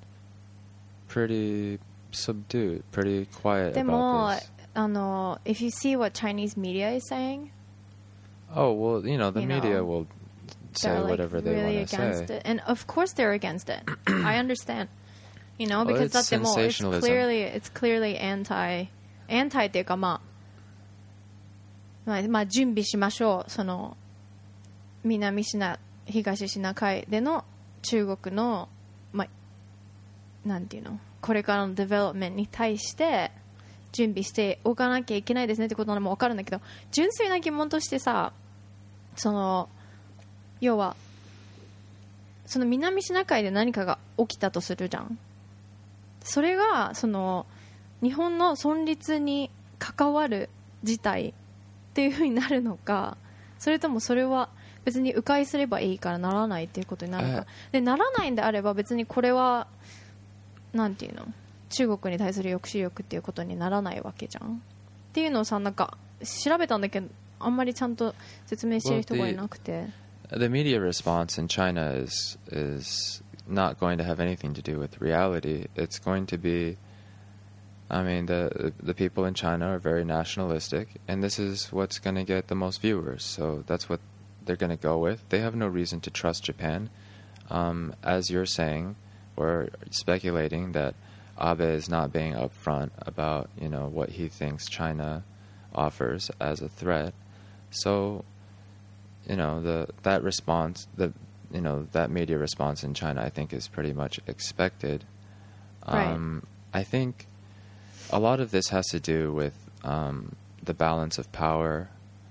pretty subdued, pretty quiet でも about this. あの if you see what Chinese media is saying, Oh, well, you know, the you media know, will say they're like whatever they really want to against say. it, and of course they're against it. I understand, you know, Well, because it's だってもう it's sensationalism. clearly it's clearly anti anti っていうかまあまあ、まあ、準備しましょう、その南シナ東シナ海での中国のまあなんていうのこれからのデベロップメントに対して準備しておかなきゃいけないですねってことなのも分かるんだけど、純粋な疑問としてさ、その要はその南シナ海で何かが起きたとするじゃん。それがその日本の存立に関わる事態っていう風になるのか、それともそれは別に迂回すればいいからならないっていうことになるのか。でならないんであれば別にこれはなんていうの中国に対する抑止力っていうことにならないわけじゃんっていうのをさ、なんか調べたんだけどあんまりちゃんと説明してる人がいなくて。 The media response in China is is not going to have anything to do with reality. It's going to be, I mean, the the people in China are very nationalistic, and this is what's going to get the most viewers. So that's what they're going to go with. They have no reason to trust Japan. Um, as you're saying, or speculating that Abe is not being upfront about, you know, what he thinks China offers as a threat. So, you know, the that response, the you know that media response in China, I think, is pretty much expected. Um, right. I think a lot of this has to do with um, the balance of power,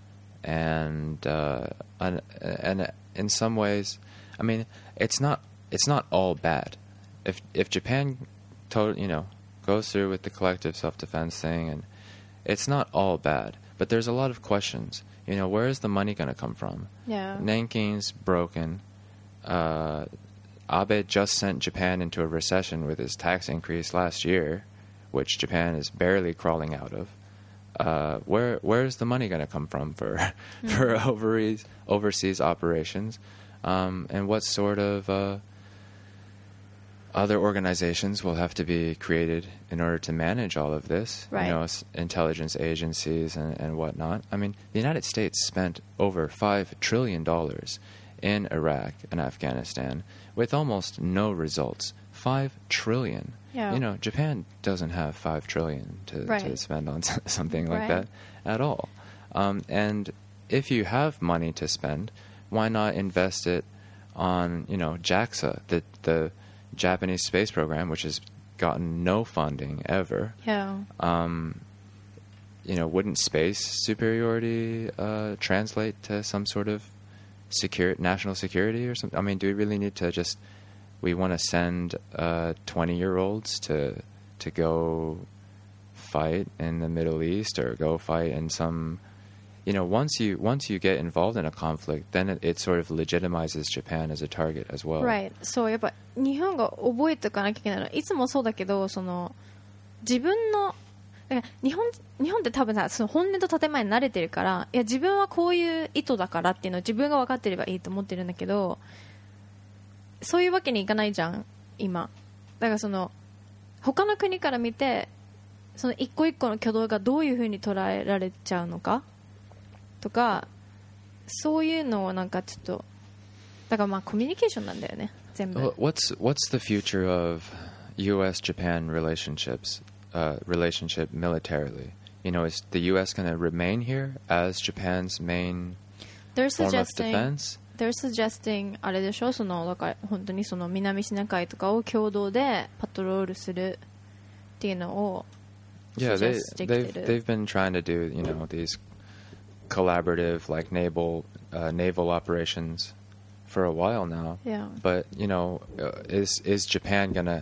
and uh, and and in some ways, I mean, it's not it's not all bad. If if Japan, to, you know, goes through with the collective self-defense thing, and it's not all bad, but there's a lot of questions. You know, where is the money going to come from? Yeah. Nankin's broken. Uh, Abe just sent Japan into a recession with his tax increase last year, which Japan is barely crawling out of. Uh, where where's the money going to come from for mm-hmm. for overseas overseas operations, um, and what sort of uh, other organizations will have to be created in order to manage all of this? Right. You know, intelligence agencies and, and whatnot. I mean, the United States spent over five trillion dollars in Iraq and Afghanistan with almost no results. Five trillion. Yeah. You know, Japan doesn't have five trillion to, right. to spend on something like right. that at all. Um, and if you have money to spend, why not invest it on, you know, JAXA, the the Japanese space program, which has gotten no funding ever. Yeah. Um, you know, wouldn't space superiority uh, translate to some sort of secure national security or something? I mean, do we really need to just we want to send uh, twenty-year-olds to to go fight in the Middle East or go fight in some, you know, once you once you get involved in a conflict, then it, it sort of legitimizes Japan as a target as well. Right. そうやっぱ日本が覚えておかなきゃいけないのは、いつもそうだけど、その自分のだから日本日本って多分さ、その本音と建前に慣れてるから、いや自分はこういう意図だからっていうのを自分が分かってればいいと思ってるんだけど、そういうわけにいかないじゃん今。だからその他の国から見てその一個一個の挙動がどういうふうに捉えられちゃうのかとか、そういうのをなんかちょっとだからまあコミュニケーションなんだよね全部。 What's what's the future of U S Japan relationships uh, relationship militarily? You know, is the U S going to remain here as Japan's main They're form of suggesting defense? They're suggesting あれでしょ、そのだから本当にその南シナ海とかを共同でパトロールするっていうのを Yeah, they, suggest でき they've てる。 they've been trying to do, you know, these collaborative like naval uh, naval operations for a while now. Yeah. But you know, uh, is is Japan gonna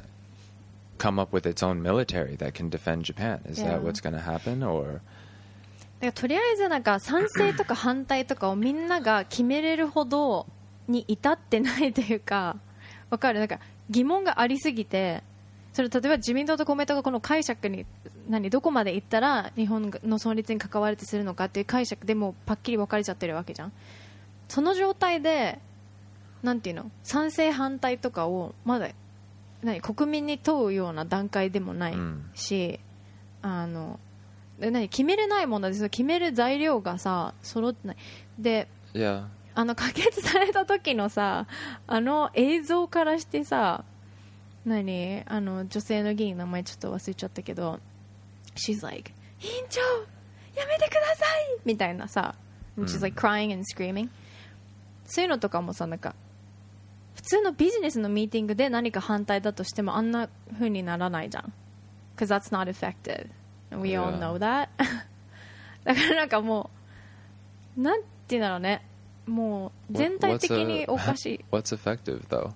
come up with its own military that can defend Japan? Is Yeah. that what's gonna happen, or? だからとりあえずなんか賛成とか反対とかをみんなが決めれるほどに至ってないというか、わかる、なんか疑問がありすぎて、それ例えば自民党と公明党がこの解釈に何どこまでいったら日本の存立に関われてするのかっていう解釈でもうパッキリ分かれちゃってるわけじゃん。その状態でなんていうの、賛成反対とかをまだ何国民に問うような段階でもないし、うん、あので何決めれないものですよ。決める材料がさ揃ってないで、 Yeah. あの可決された時のさあの映像からしてさ、何あの女性の議員の名前ちょっと忘れちゃったけど She's like 委員長やめてくださいみたいなさ、うん、She's like crying and screaming、 そういうのとかもさ、なんか普通のビジネスのミーティングで何か反対だとしてもあんな風にならないじゃん。 Because that's not effective and we all know that だからなんかもうなんていうんだろうね、もう全体的におかしい。 What's effective though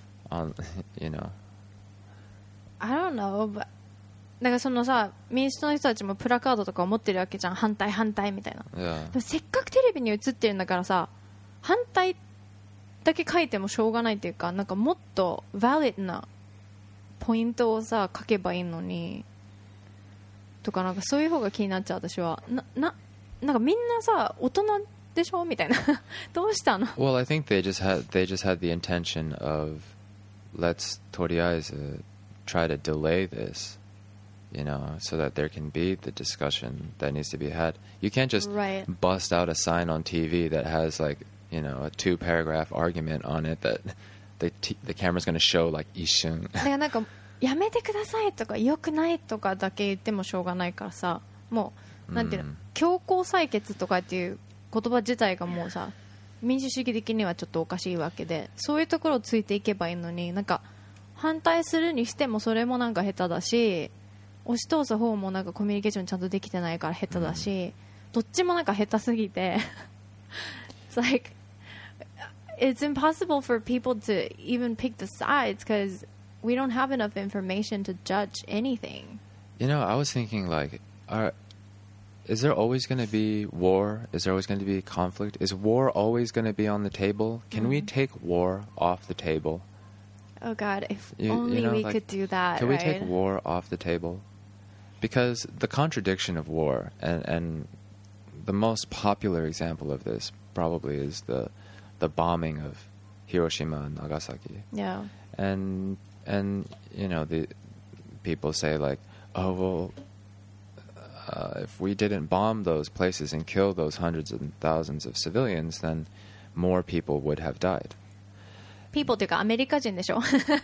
on you know I don't know, but だからそのさ民主党の人たちもプラカードとかを持ってるわけじゃん、反対反対みたいな。 Yeah. でもせっかくテレビに映ってるんだからさ、反対だけ書いてもしょうがないっていうか、なんかもっと valid なポイントをさ書けばいいのにとか、なんかそういう方が気になっちゃう私は。なななんかみんなさ大人でしょみたいなどうしたの？ Well, I think they just had they just had the intention of let's とりあえず try to delay this, you know, so that there can be the discussion that needs to be had. You can't just Right. bust out a sign on T V that has like, you know, a two paragraph argument on it that the t- the camera's going to show like 一瞬。 だからなんかやめてくださいとか良くないとかだけ言ってもしょうがないからさ、もうなんていうの、 うん強行採決とかっていう言葉自体がもうさ民主主義的にはちょっとおかしいわけで、そういうところをついていけばいいのに、なんか反対するにしてもそれもなんか下手だし、押し通す方もなんかコミュニケーションちゃんとできてないから下手だし、うん、どっちもなんか下手すぎてIt's like it's impossible for people to even pick the sides because we don't have enough information to judge anything. You know, I was thinking like, are, is there always going to be war? Is there always going to be conflict? Is war always going to be on the table? Can we take war off the table? Oh God, if You- you only know, we like, could do that, Can right? we take war off the table? Because the contradiction of war, and, and the most popular example of this probably is the the bombing of Hiroshima and Nagasaki. Yeah. And and you know, the people say like, oh well, uh, if we didn't bomb those places and kill those hundreds and thousands of civilians, then more people would have died. people っていうかアメリカ人でしょ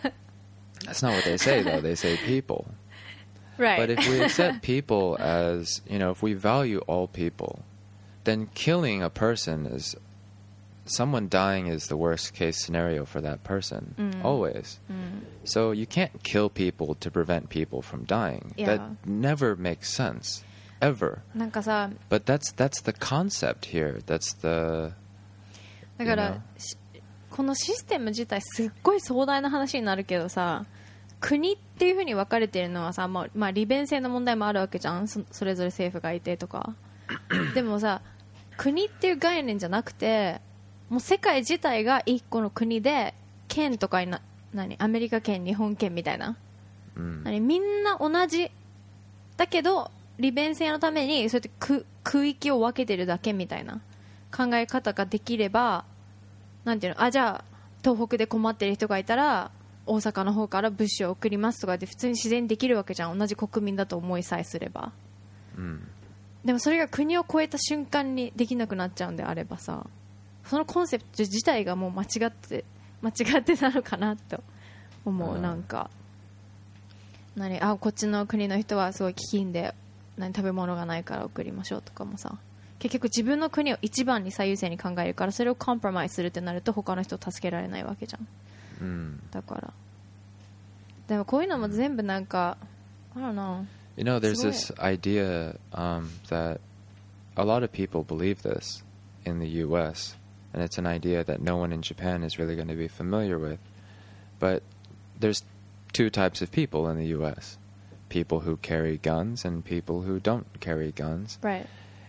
That's not what they say though. They say people. right. But if we accept people as, you know, if we value all people, then killing a person is, someone dying is the worst case scenario for that person, Mm. always. Mm. So you can't kill people to prevent people from dying. Yeah. That never makes sense, ever. なんかさ But that's that's the concept here. That's the, だから、 you know. しこのシステム自体すっごい壮大な話になるけどさ、国っていう風に分かれてるのはさ、まあ、まあ利便性の問題もあるわけじゃん、 そ, それぞれ政府がいてとかでもさ、国っていう概念じゃなくて、もう世界自体が一個の国で、県とかにな、何アメリカ圏、日本圏みたいな、 Mm. 何みんな同じだけど利便性のためにそうやって区、区域を分けてるだけみたいな考え方ができれば、なんていうの、あ、じゃあ東北で困ってる人がいたら大阪の方から物資を送りますとかって普通に自然にできるわけじゃん、同じ国民だと思いさえすれば。 Mm. でもそれが国を越えた瞬間にできなくなっちゃうんであればさ、そのコンセプト自体がもう間違って間違ってなのかなと思う。 うん、 なんか何、あ、こっちの国の人はすごい飢饉で何食べ物がないから送りましょうとかもさ、結局自分の国を一番に最優先に考えるから、それをコンプロマイズするってなると他の人を助けられないわけじゃん。 Mm. だからでもこういうのも全部なんか I don't know. You know, there's It's this idea um, that a lot of people believe this in the U S, and it's an idea that no one in Japan is really going to be familiar with. But there's two types of people in the U S. People who carry guns and people who don't carry guns. Right.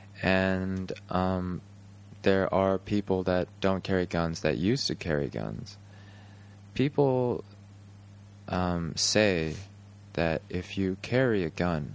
And um, there are people that don't carry guns that used to carry guns. People um, say that if you carry a gun,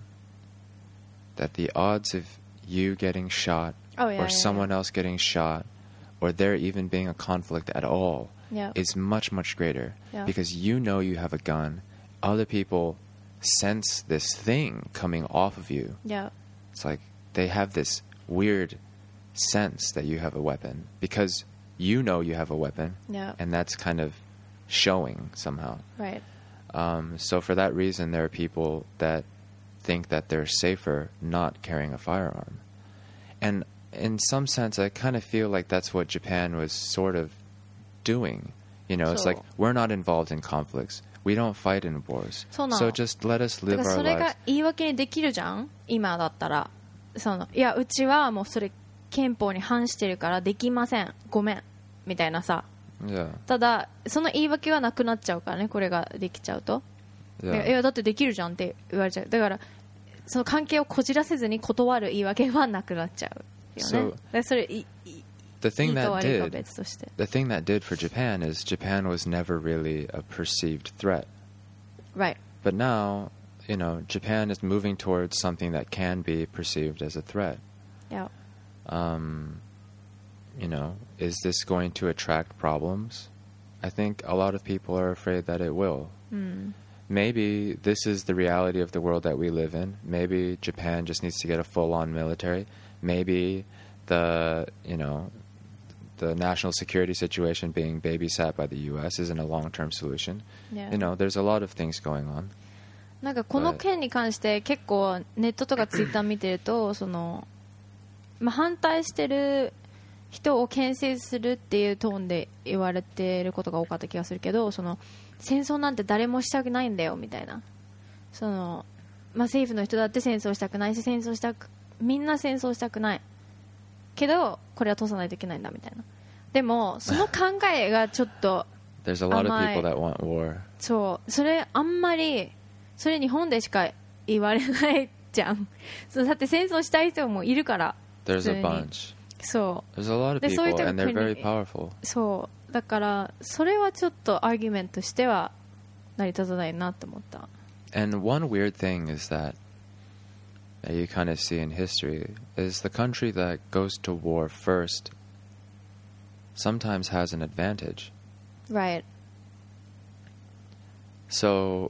that the odds of you getting shot Oh, yeah, or yeah, someone else getting shot or there even being a conflict at all Yeah. is much, much greater. Yeah. Because you know you have a gun. Other people sense this thing coming off of you. Yeah. It's like they have this weird sense that you have a weapon because you know you have a weapon, Yeah. and that's kind of showing somehow. Right. Um, so for that reason, there are people that think that they're safer not carrying a firearm. And in some sense, I kind of feel like that's what Japan was sort of doing. You know, it's So- like, we're not involved in conflicts. We don't fight in wars. そうなの。 So just let us だ live から our それ lives. が言い訳にできるじゃん、今だったら。そのいや、うちはもうそれ憲法に反してるからできません、ごめんみたいなさ。 Yeah. ただその言い訳はなくなっちゃうからね、これができちゃうと。い Yeah. やだってできるじゃんって言われちゃう。だからその関係をこじらせずに断る言い訳はなくなっちゃうよね。 So- だからそれいい The い thing いと that 悪いか did 別として。 the thing that did for Japan is Japan was never really a perceived threat. Right. But now, you know, Japan is moving towards something that can be perceived as a threat. Yeah. Um, you know, is this going to attract problems? I think a lot of people are afraid that it will. うん。 Maybe this is the reality of the world that we live in. Maybe Japan just needs to get a full-on military. Maybe the, you know, the national security situation being babysat by the U S isn't a long-term solution. Yeah. You know, there's a lot of things going on. なんかこの件に関して結構ネットとかツイッター見てるとその、まあ、反対してる人を牽制するっていうトーンで言われてることが多かった気がするけど、その戦争なんて誰もしたくないんだよみたいな、その、まあ、政府の人だって戦争したくないし、戦争したくみんな戦争したくないけどこれは通さないといけないんだみたいな。でもその考えがちょっと There's a lot of Am I- people that want war. そう、それあんまりそれ日本でしか言われないじゃん。そうだって戦争したい人もいるから。 There's a 普通に。 bunch. そう There's a lot of で、そういう people 時 and they're 国 very powerful. そうだからそれはちょっとアーギュメントとしては成り立たないなと思った。 And one weird thing is that that you kind of see in history is the country that goes to war first sometimes has an advantage. Right. So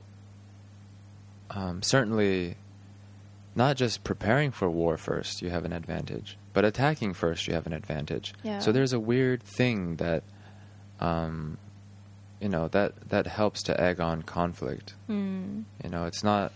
um, certainly not just preparing for war first you have an advantage, but attacking first you have an advantage. Yeah. So there's a weird thing that um, you know that that helps to egg on conflict. Mm. You know, it's not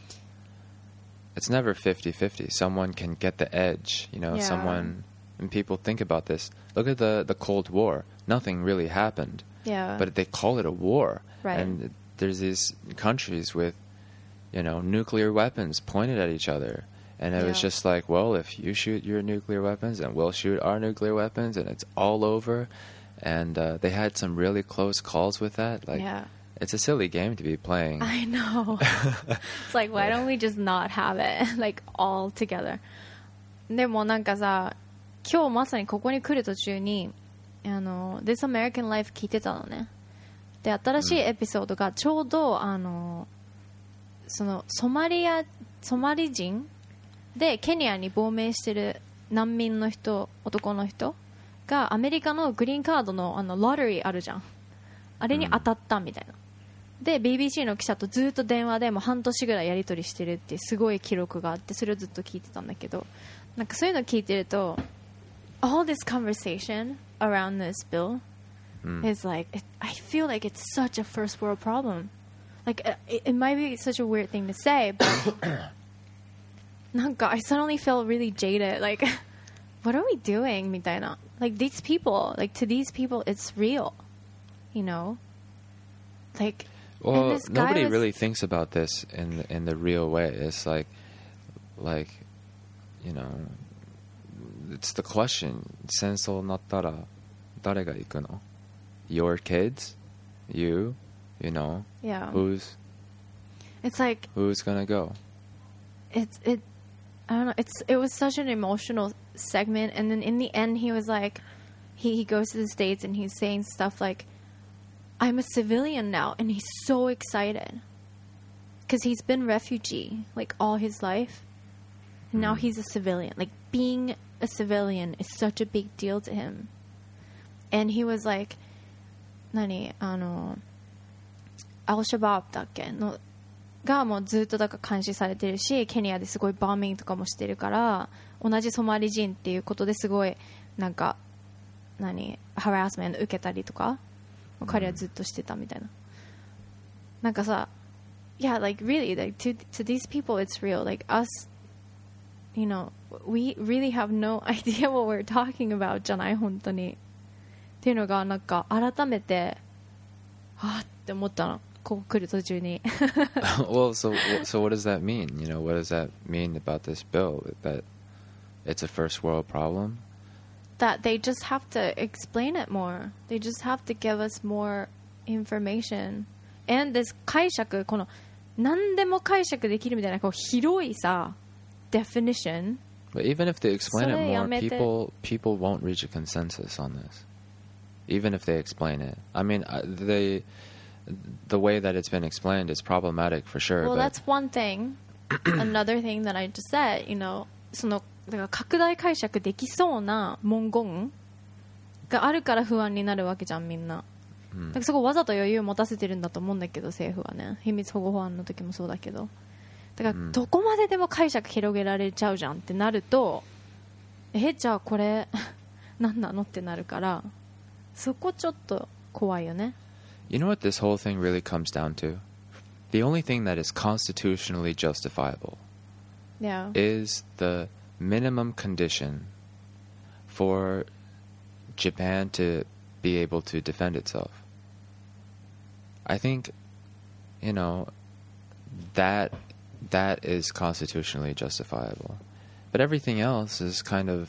it's never fifty-fifty. Someone can get the edge, you know, Yeah. someone and people think about this. Look at the the Cold War. Nothing really happened. Yeah. But they call it a war. Right. And there's these countries with, you know, nuclear weapons pointed at each other. And it was Yeah. just like, well, if you shoot your nuclear weapons, and we'll shoot our nuclear weapons, and it's all over. And uh, they had some really close calls with that. Like, Yeah. it's a silly game to be playing. I know. It's like, why don't we just not have it like all together? でもなんかさ、今日まさにここに来る途中にあの This American Life 聞いてたのね。で、新しいエピソードがちょうどあのそのソマリアソマリ人でケニアに亡命してる難民の人、男の人がアメリカのグリーンカードのあのロタリーあるじゃん。あれに当たったみたいな。で ビービーシー の記者とずっと電話でもう半年ぐらいやり取りしてるっていうすごい記録があって、それをずっと聞いてたんだけど、なんかそういうの聞いてると all this conversation around this bill Mm. is like it, I feel like it's such a first world problem. Like it, it might be such a weird thing to say, but なんか I suddenly felt really jaded. Like what are we doing? みたいな。Like these people, like to these people it's real, you know? Like Well, and this guy nobody was- really thinks about this in the, in the real way. It's like, like, you know, it's the question. 戦争になったら誰が行くの? Your kids, you, you know, Yeah. who's It's like who's gonna go? it's it I don't know, it's it was such an emotional segment, and then in the end he was like he, he goes to the States and he's saying stuff like I'm a civilian now, and he's so excited because he's been refugee like all his life, and now he's a civilian. Like being a civilian is such a big deal to him. And he was like 何あのアルシャバーブだっけのがもうずっとだから監視されてるし、ケニアですごいバーミングとかもしてるから、同じソマリ人っていうことですごいなんか何ハラスメント受けたりとか彼はずっとしてたみたいな。なんかさ yeah, like really, like to to these people it's real. Like us, you know, we really have no idea what we're talking about じゃない本当にっていうのがなんか改めてあーって思ったの、こう来る途中に。 Well, so so what does that mean? You know, what does that mean about this bill? That it's a first world problem? That they just have to explain it more. They just have to give us more information. And this 解釈、この何でも解釈できるみたいなこう広いさ definition. But even if they explain it それや more, めて。 people people won't reach a consensus on this. Even if they explain it, I mean, uh, they the way that it's been explained is problematic for sure. Well, but that's one thing. Another thing that I just said, you know, そのだから拡大解釈できそうな文言があるから不安になるわけじゃんみんな。だからそこわざと余裕を持たせてるんだと思うんだけど、政府はね、秘密保護法案の時もそうだけど、だからどこまででも解釈広げられちゃうじゃんってなると、えじゃあこれ何なのってなるから、そこちょっと怖いよね。 You know what this whole thing really comes down to? The only thing that is constitutionally justifiable Yeah. is the minimum condition for Japan to be able to defend itself. I think, you know, that that is constitutionally justifiable. But everything else is kind of,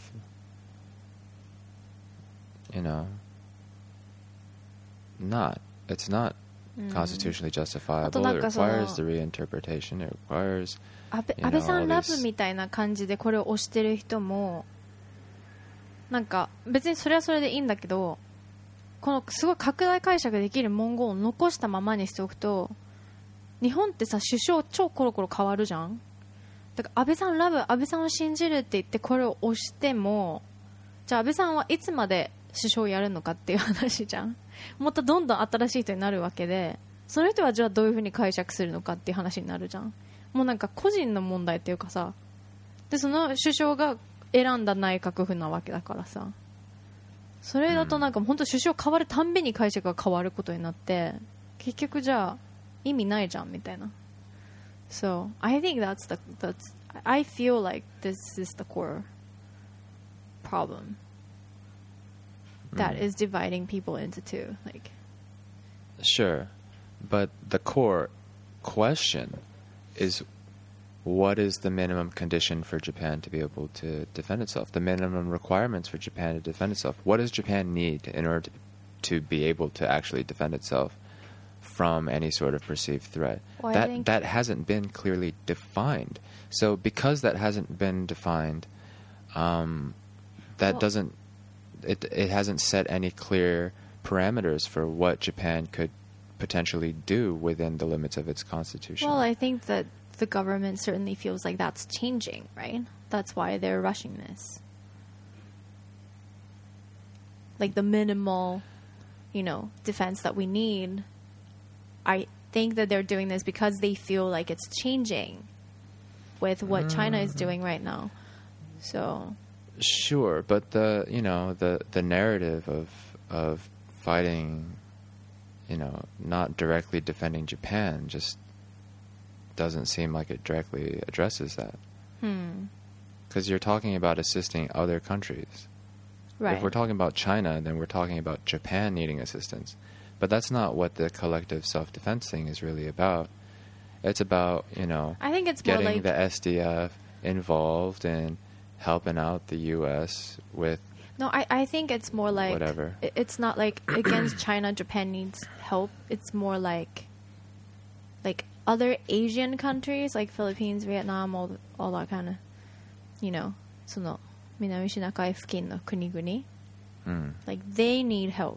you know, not. It's not constitutionally justifiable. あとなん It かその requires the reinterpretation. It requires 安倍 you know, 安倍さん all ラ these- ブみたいな感じでこれを推してる人もなんか別にそれはそれでいいんだけど、このすごい拡大解釈できる文言を残したままにしておくと、日本ってさ首相超コロコロ変わるじゃん。だから安倍さんラブ、安倍さんを信じるって言ってこれを押しても、じゃあ安倍さんはいつまで首相をやるのかっていう話じゃん。もっとどんどん新しい人になるわけで、その人はじゃあどういう風に解釈するのかっていう話になるじゃん。もうなんか個人の問題っていうかさ、でその首相が選んだ内閣府なわけだからさ、それだとなんか本当首相変わるたんびに解釈が変わることになって、結局じゃあ意味ないじゃんみたいな。So I think that's the that's I feel like this is the core problem that is dividing people into two. Like, Sure, but the core question is, what is the minimum condition for Japan to be able to defend itself? The minimum requirements for Japan to defend itself. What does Japan need in order to, to be able to actually defend itself from any sort of perceived threat? Well, I that think- that hasn't been clearly defined. So because that hasn't been defined, um, that Well- doesn't it it hasn't set any clear parameters for what Japan could potentially do within the limits of its constitution. well, I think that the government certainly feels like that's changing, right? That's why they're rushing this. Like the minimal, you know, defense that we need. I think that they're doing this because they feel like it's changing with what China is doing right now. So, Sure, but the you know the the narrative of of fighting, you know, not directly defending Japan just doesn't seem like it directly addresses that. hmm, Because you're talking about assisting other countries. right. If we're talking about China, then we're talking about Japan needing assistance. But that's not what the collective self-defense thing is really about. It's about, you know, I think it's more getting like the S D F involved in helping out the U S with no. I, I think it's more like whatever. i- It's not like against China, Japan needs help. It's more like like other Asian countries like Philippines, Vietnam, all all that kind of, you know, その南シナ海付近の国々 Mm. like they need help,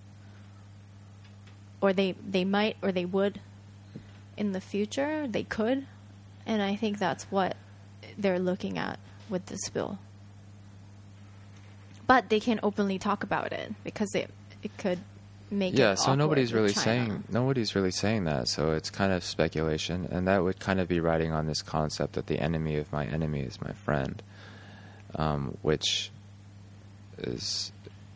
or they they might or they would in the future. They could, and I think that's what they're looking at with this bill. But they can't openly talk about it because it it could make Yeah, it so awkward nobody's with really China. saying nobody's really saying that. So it's kind of speculation, and that would kind of be riding on this concept that the enemy of my enemy is my friend, um, which is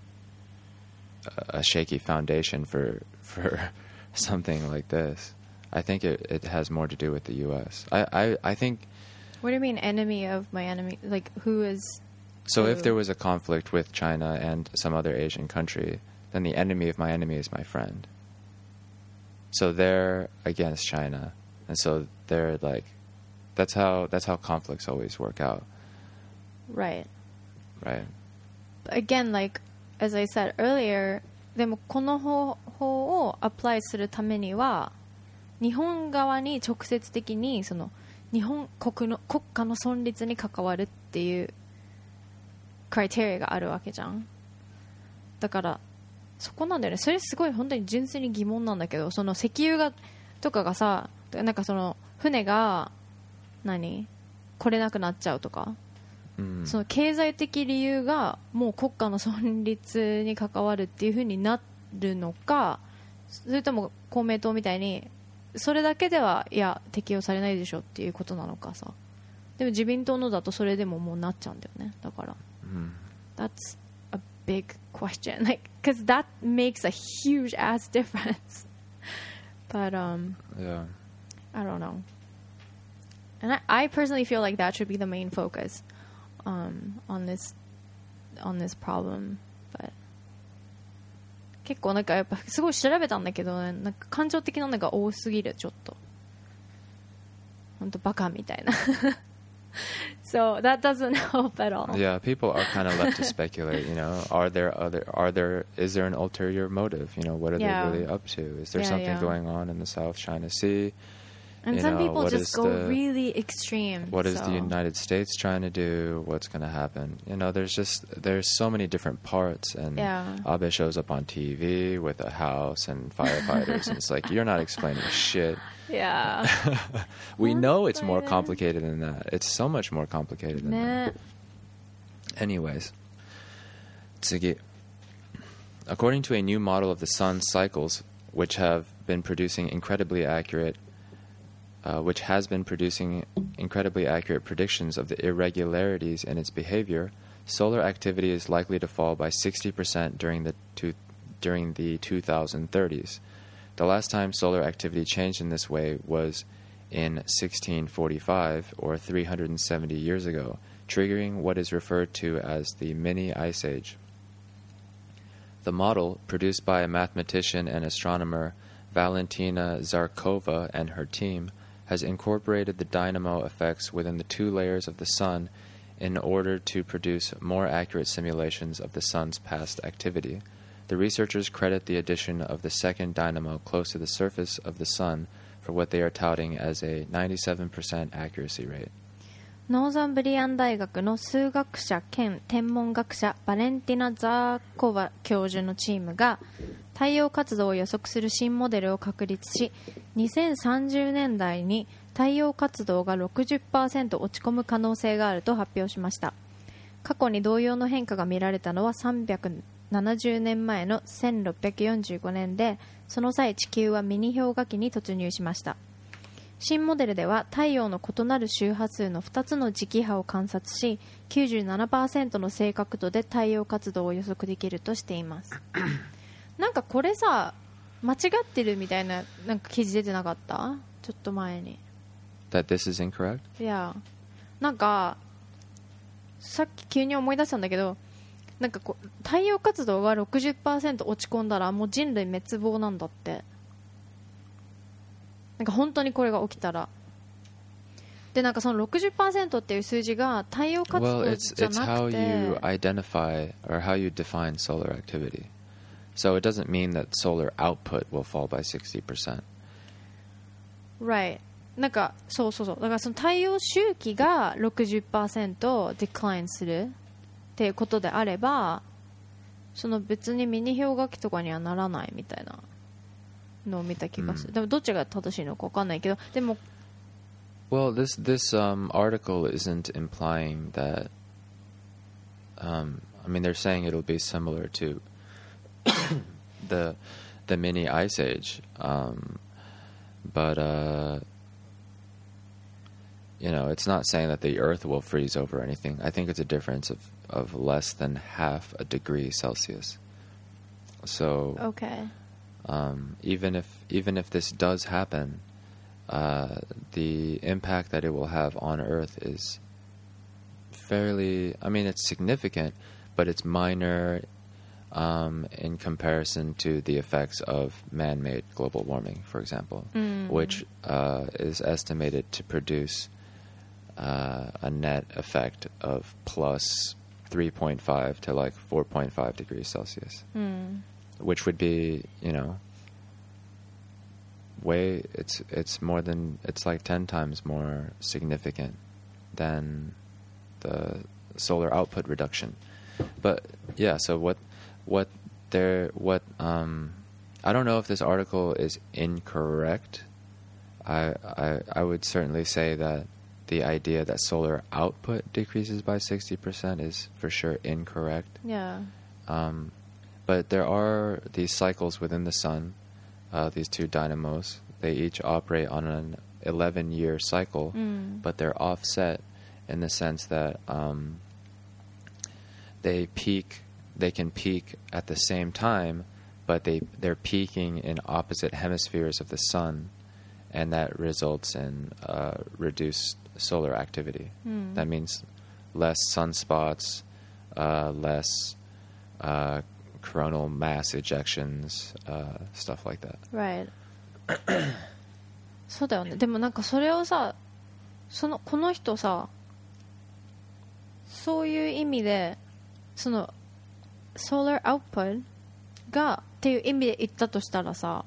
a, a shaky foundation for for something like this. I think it, it has more to do with the U S. I, I, I think What do you mean, enemy of my enemy? Like, who is? so. If Who? there was a conflict with China and some other Asian country, then the enemy of my enemy is my friend. So they're against China, and so they're like, that's how that's how conflicts always work out, Right. right? Again, like as I said earlier, でもこの方法をアプライするためには日本側に直接的にその日本国の国家の存立に関わるっていうクライテリアがあるわけじゃん。だからそこなんだよね。それすごい本当に純粋に疑問なんだけど、その石油がとかがさ、なんかその船が何来れなくなっちゃうとか、 Mm. その経済的理由がもう国家の存立に関わるっていう風になるのか、それとも公明党みたいにそれだけではいや適用されないでしょっていうことなのかさ。でも自民党のだとそれでももうなっちゃうんだよね。だから、 Mm. That's a big question, like, because that makes a huge ass difference. But um, Yeah. I don't know. And I, I personally feel like that should be the main focus um, on this on this problem. But 結構なんかやっぱすごい調べたんだけど、ね、なんか感情的なのが多すぎるちょっと。本当バカみたいな。 So that doesn't help at all. Yeah, people are kind of left to speculate. You know, are there other? Are there? Is there an ulterior motive? You know, what are Yeah. they really up to? Is there Yeah, something yeah. going on in the South China Sea? And You some know, people what just is go the- really extreme. What is so. the United States trying to do? What's going to happen? You know, there's just there's so many different parts, and Yeah. Abe shows up on T V with a house and firefighters, and it's like you're not explaining shit. Yeah. We know it's more 本当にね。 complicated than that. It's so much more complicated than that. ね。 Anyways, 次. According to a new model of the sun's cycles, which have been producing incredibly accurate, uh, which has been producing incredibly accurate predictions of the irregularities in its behavior, solar activity is likely to fall by sixty percent during the two, during the twenty thirties. The last time solar activity changed in this way was in sixteen forty-five, or three hundred seventy years ago, triggering what is referred to as the mini ice age. The model, produced by a mathematician and astronomer Valentina Zarkova and her team, has incorporated the dynamo effects within the two layers of the sun in order to produce more accurate simulations of the sun's past activity. The researchers credit the addition of the second dynamo close to the surface of the sun for what they are touting as a ninety-seven percent accuracy rate. ノーザンブリアン大学の数学者兼天文学者バレンティナ・ザーコバ教授のチームが太陽活動を予測する新モデルを確立し、にせんさんじゅうねんだいに太陽活動が ろくじゅっパーセント 落ち込む可能性があると発表しました。過去に同様の変化が見られたのはさんびゃくななじゅうねんまえのせんろっぴゃくよんじゅうごねんで、その際地球はミニ氷河期に突入しました。新モデルでは太陽の異なる周波数のふたつの磁気波を観察し、 きゅうじゅうななパーセント の正確度で太陽活動を予測できるとしています。なんかこれさ、間違ってるみたいな、なんか記事出てなかった？ちょっと前に。 That this is incorrect? いや、なんかさっき急に思い出したんだけど、なんかこう太陽活動が ろくじゅっパーセント 落ち込んだらもう人類滅亡なんだって。なんか本当にこれが起きたら。で、なんかその ろくじゅっパーセント っていう数字が太陽活 Well, 動 it's じゃ it's な how く you て、 identify or how you define solar activity. So it doesn't mean that solar output will fall by sixty percent. right。なんかそうそうそう。だからその太陽周期が ろくじゅっパーセント decline するっていうことであれば、その別にミニ氷河期とかにはならないみたいなのを見た気がする。 うんでもどっちが正しいのか分かんないけど、でも Well, this this um, article isn't implying that. Um, I mean, they're saying it'll be similar to the the mini ice age, um, but uh, you know, it's not saying that the Earth will freeze over or anything. I think it's a difference of, of less than half a degree Celsius. So okay. um, even if even if this does happen. Uh, the impact that it will have on Earth is fairly, I mean, it's significant, but it's minor um, in comparison to the effects of man-made global warming, for example, Mm. which uh, is estimated to produce uh, a net effect of plus three point five to like four point five degrees Celsius, うん。 which would be, you know, way it's it's more than it's like ten times more significant than the solar output reduction. But yeah, so what what there what um I don't know if this article is incorrect. I I I would certainly say that the idea that solar output decreases by sixty percent is for sure incorrect. Yeah. Um, but there are these cycles within the sun, uh, these two dynamos. They each operate on an eleven-year cycle, Mm. but they're offset in the sense that um, they peak. They can peak at the same time, but they they're peaking in opposite hemispheres of the sun, and that results in uh, reduced solar activity. Mm. That means less sunspots, uh, less uh, coronal mass ejections, uh, stuff like that. Right. そうだよね。でもなんかそれをさ、そのこの人さ、 そういう意味でその solar output がっていう意味で言ったとしたらさ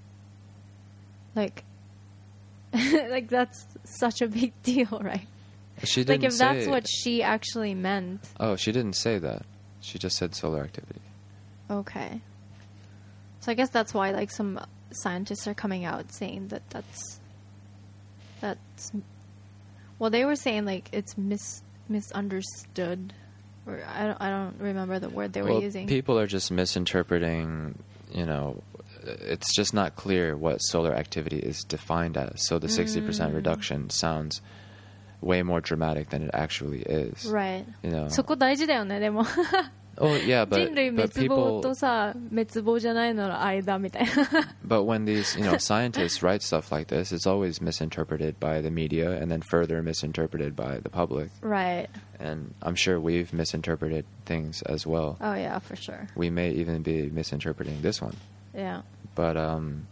like like that's such a big deal, right? She Like didn't if that's say. what she actually meant. Oh, she didn't say that. She just said solar activity. Okay. So I guess that's why like some scientists are coming out saying that that's that's well they were saying like it's mis misunderstood or I don't I don't remember the word they were Well, using. people are just misinterpreting, you know, it's just not clear what solar activity is defined as. So the sixty percent reduction sounds way more dramatic than it actually is. Right. You know. そこ大事だよねでも Oh yeah, 人 but 類 but 滅亡 people とさ滅亡じゃないのの間みたいな but when these, you know, scientists write stuff like this, it's always misinterpreted by the media and then further misinterpreted by the public. Right. And I'm sure we've misinterpreted things as well. Oh yeah, for sure. We may even be misinterpreting this one. Yeah. But um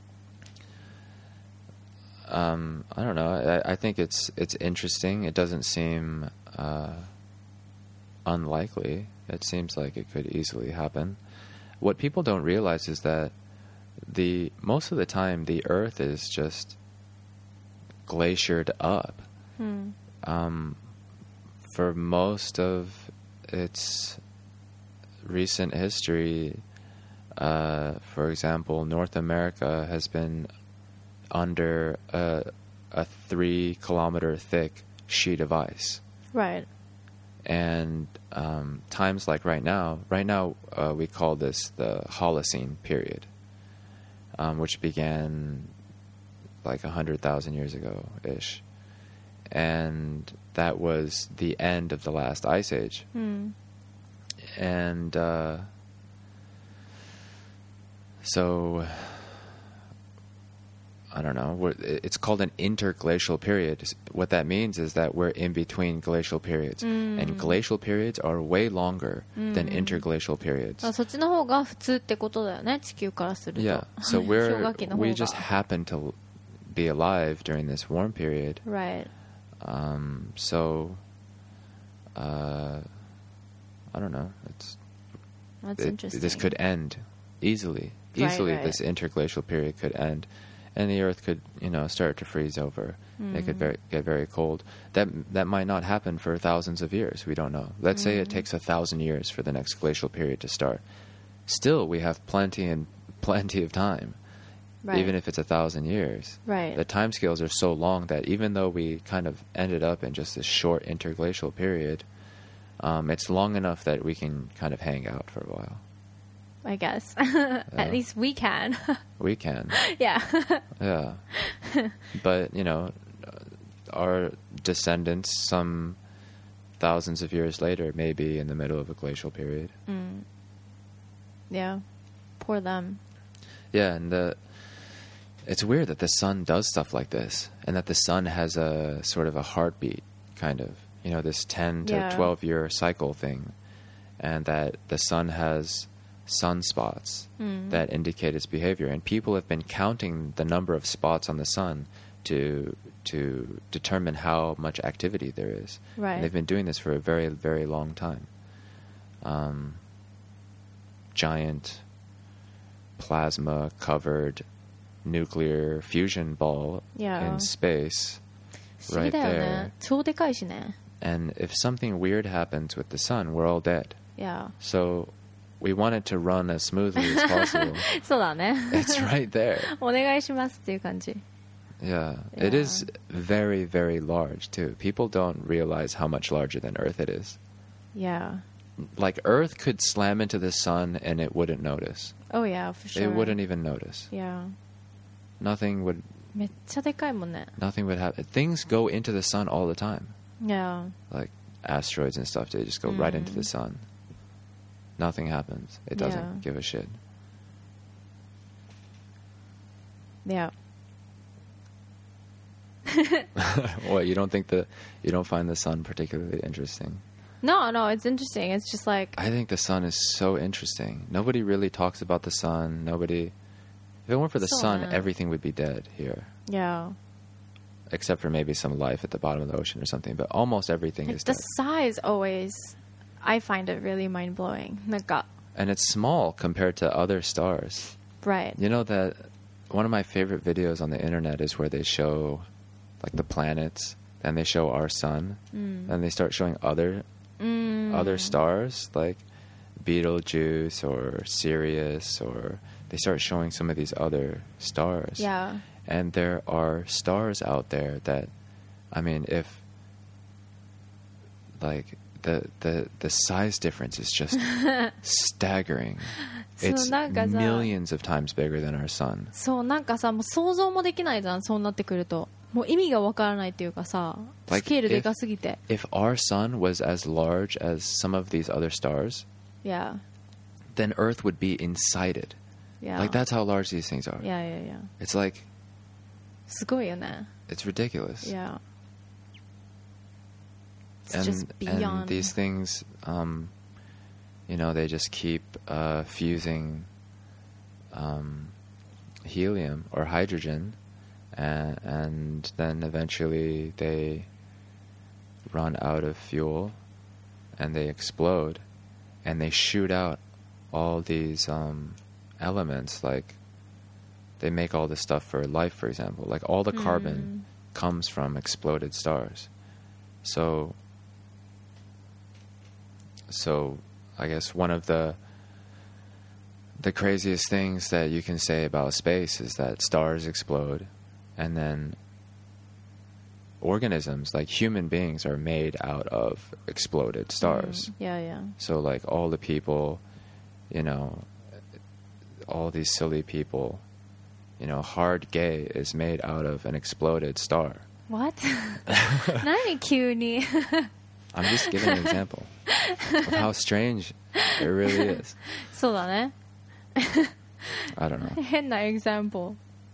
um I don't know. I, I think it's it's interesting. It doesn't seem uh unlikely. It seems like it could easily happen. What people don't realize is that the most of the time the Earth is just glaciered up. Hmm. Um, for most of its recent history, uh, for example, North America has been under a, a three kilometer thick sheet of ice. Right. And um, times like right now, right now uh, we call this the Holocene period, um, which began like a hundred thousand years ago ish, and that was the end of the last ice age. Hmm. And uh, so I don't know. We're, it's called an interglacial period. What that means is that we're in between glacial periods, Mm. and glacial periods are way longer than interglacial periods. あそっちの方が普通ってことだよね地球からすると Yeah, so 氷 we're 河期の方 we が just happen to be alive during this warm period. Right. Um, so uh, I don't know. It's That's it- interesting. this could end easily. Right, Easily, right. this interglacial period could end, and the Earth could, you know, start to freeze over. It could Mm. very, get very cold. That that might not happen for thousands of years. We don't know. Let's say Mm. it takes a thousand years for the next glacial period to start. Still, we have plenty and plenty of time, Right. even if it's a thousand years. Right. The timescales are so long that even though we kind of ended up in just this short interglacial period, um, it's long enough that we can kind of hang out for a while. I guess. Yeah. At least we can. We can. Yeah. Yeah. But, you know, our descendants, some thousands of years later, may be in the middle of a glacial period. Mm. Yeah. Poor them. Yeah, and the it's weird that the sun does stuff like this, and that the sun has a sort of a heartbeat, kind of, you know, this ten to Yeah. twelve year cycle thing, and that the sun has sunspots Mm. that indicate its behavior, and people have been counting the number of spots on the sun to to determine how much activity there is. Right. And they've been doing this for a very, very long time. Um, giant plasma covered nuclear fusion ball Yeah. in space 不思議 right だよ there. ね。超でかいしね。 And if something weird happens with the sun, we're all dead. Yeah. So we want it to run as smoothly as possible. そうだね。 It's right there. お願いしますっていう感じ。 Yeah. It Yeah. is very, very large, too. People don't realize how much larger than Earth it is. Yeah. Like, Earth could slam into the sun and it wouldn't notice. Oh yeah, for sure. It wouldn't even notice. Yeah. Nothing would, めっちゃでかいもんね。 nothing would happen. Things go into the sun all the time. Yeah. Like, asteroids and stuff, they just go right into the sun. Nothing happens. It doesn't Yeah. give a shit. Yeah. What, you don't think the, you don't find the sun particularly interesting? No, no, it's interesting. It's just like I think the sun is so interesting. Nobody really talks about the sun. Nobody. If it weren't for the So, sun, uh, everything would be dead here. yeah. except for maybe some life at the bottom of the ocean or something. But almost everything Like is the dead. size always, I find it really mind-blowing. なんか And it's small compared to other stars. Right. You know that one of my favorite videos on the internet is where they show like the planets, then they show our sun, Mm. and they start showing other Mm. other stars like Betelgeuse or Sirius, or they start showing some of these other stars. Yeah. And there are stars out there that, I mean, if like the the the size difference is just staggering. It's そうなんかさ millions of times bigger than our sun. そうなんかさもう想像もできないじゃんそうなってくるともう意味がわからないっていうかさ Like スケールでかすぎて If our sun was as large as some of these other stars, Yeah then Earth would be inside it. Yeah Like that's how large these things are. Yeah yeah yeah It's like すごいよね it's ridiculous. Yeah It's and, just beyond and these things, um, you know, they just keep uh, fusing um, helium or hydrogen, and, and then eventually they run out of fuel, and they explode, and they shoot out all these um, elements. Like they make all this stuff for life, for example. Like all the carbon Mm. comes from exploded stars. So. So, I guess one of the the craziest things that you can say about space is that stars explode, and then organisms like human beings are made out of exploded stars. Mm. Yeah yeah So, like all the people, you know, all these silly people, you know, hard gay is made out of an exploded star. What? 何急に I'm just giving an example of how strange it really is. そうだね I don't know. 変な example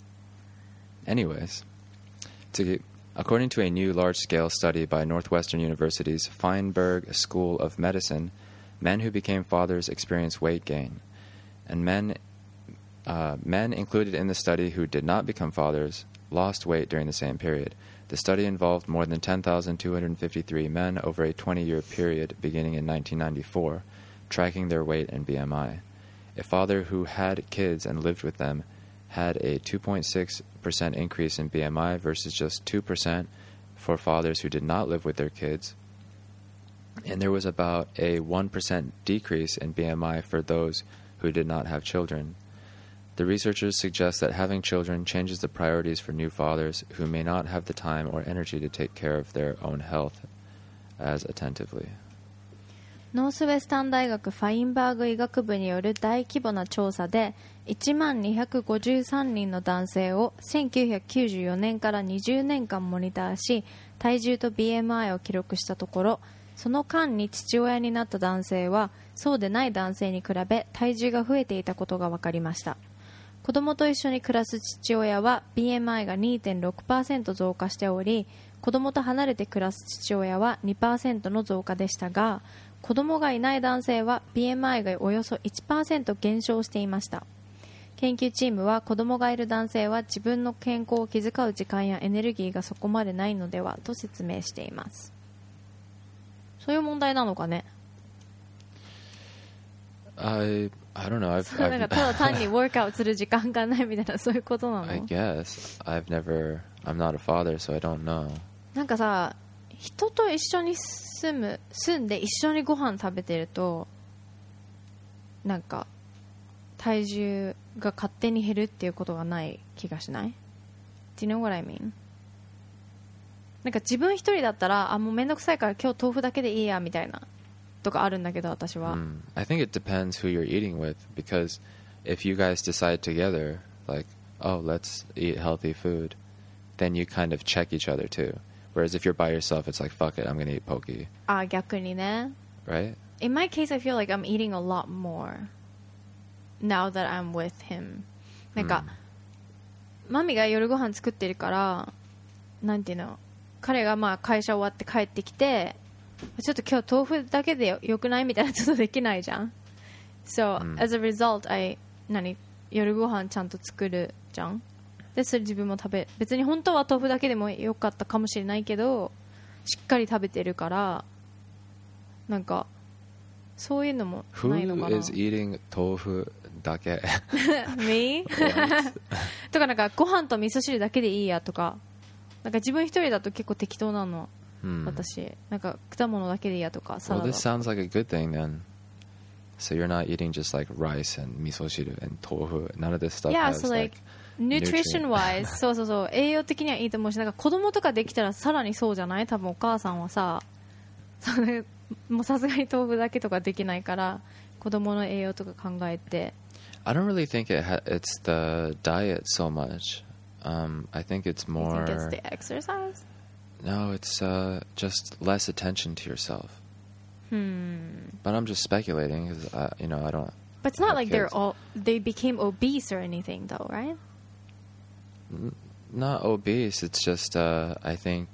Anyways, to, according to a new large-scale study by Northwestern University's Feinberg School of Medicine, men who became fathers experience weight gain, and men uh, men included in the study who did not become fathers lost weight during the same period. The study involved more than ten thousand two hundred fifty-three men over a twenty-year period beginning in nineteen ninety-four, tracking their weight and B M I. A father who had kids and lived with them had a two point six percent increase in B M I versus just two percent for fathers who did not live with their kids. And there was about a one percent decrease in B M I for those who did not have children. The researchers suggest that having children changes the priorities for new fathers who may not have the time or energy to take care of their own health as attentively. ノースウェスタン大学ファインバーグ医学部による大規模な調査でいちまんにひゃくごじゅうさんにんの男性をせんきゅうひゃくきゅうじゅうよねんからにじゅうねんかんモニターし体重と ビーエムアイ を記録したところその間に父親になった男性はそうでない男性に比べ体重が増えていたことが分かりました。子供と一緒に暮らす父親は ビーエムアイ が にてんろくパーセント 増加しており子供と離れて暮らす父親は にパーセント の増加でしたが子供がいない男性は ビーエムアイ がおよそ いちパーセント 減少していました。研究チームは子供がいる男性は自分の健康を気遣う時間やエネルギーがそこまでないのではと説明しています。そういう問題なのかね。 I I don't know. I've, なんか I've ただ単にワークアウトする時間がないみたいなそういうことなの I guess I've never. I'm not a father, so I don't know. なんかさ人と一緒に住む住んで一緒にご飯食べてるとなんか体重が勝手に減るっていうことがない気がしない Do you know what I mean? なんか自分一人だったらあもうめんどくさいから今日豆腐だけでいいやみたいなとかあるんだけど私は、 Mm. I think it depends who you're eating with, because if you guys decide together, like, oh, let's eat healthy food, then you kind of check each other too. Whereas if you're by yourself, it's like, fuck it, I'm gonna eat poke, あ逆にね right? In my case I feel like I'm eating a lot more now that I'm with him なんか、マミが夜ご飯作ってるからなんていうの彼がまあ会社終わって帰ってきてちょっと今日豆腐だけで よ, よくないみたいなちょっとできないじゃん So、うん、as a result I 何夜ご飯ちゃんと作るじゃんでそれ自分も食べ別に本当は豆腐だけでもよかったかもしれないけどしっかり食べてるからなんかそういうのもないのかな。 Who is eating 豆腐だけ Me? とかなんかご飯と味噌汁だけでいいやとかなんか自分一人だと結構適当なの、 hmm. 私なんか果物だけでいいやとかサラ Well, ダ this sounds like a good thing then. So you're not eating just like rice and miso shiru and tofu. None of this stuff Yeah, has so like, like nutrition wise そうそうそう栄養的にはいいと思うしなんか子供とかできたらさらにそうじゃない多分お母さんはさそれもうさすがに豆腐だけとかできないから子供の栄養とか考えて I don't really think it ha- it's the diet so much. Um, I think it's You more. think it's the exercise? No, it's uh, just less attention to yourself. Hmm. But I'm just speculating because uh, you know I don't. But it's not have like they're kids. all they became obese or anything though, right? N- not obese. It's just uh, I think.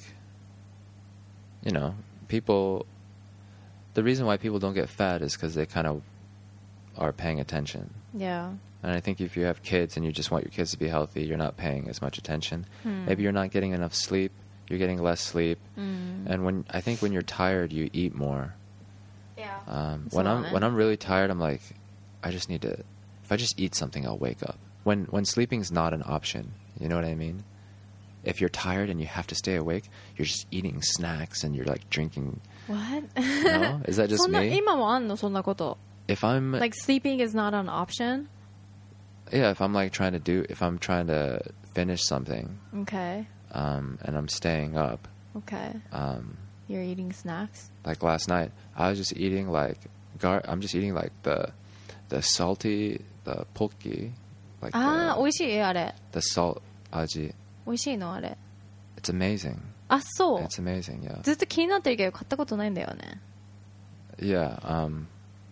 You know, people. The reason why people don't get fat is because they kind of are paying attention. Yeah. And I think if you have kids and you just want your kids to be healthy, you're not paying as much attention. Hmm. Maybe you're not getting enough sleep. You're getting less sleep. Mm. And when I think when you're tired, you eat more. Yeah. Um, That's when a lot, I'm eh? when I'm really tired, I'm like, I just need to. If I just eat something, I'll wake up. When when sleeping's not an option, you know what I mean? If you're tired and you have to stay awake, you're just eating snacks and you're like drinking. What? No, is that just そんな me? 今もあんのそんなこと If I'm Like sleeping is not an option? yeah, if I'm like trying to do, if I'm trying to finish something, Okay. um, and I'm staying up, Okay. um, You're eating snacks? like last night, I was just eating like gar. I'm just eating like the the salty, the pulki, like ああ、 the, 美味しいあれ the salt aji. 美味しいのあれ It's amazing. あ、そう It's amazing. Yeah. ずっと気になってるけど買ったことないんだよね Yeah. Um,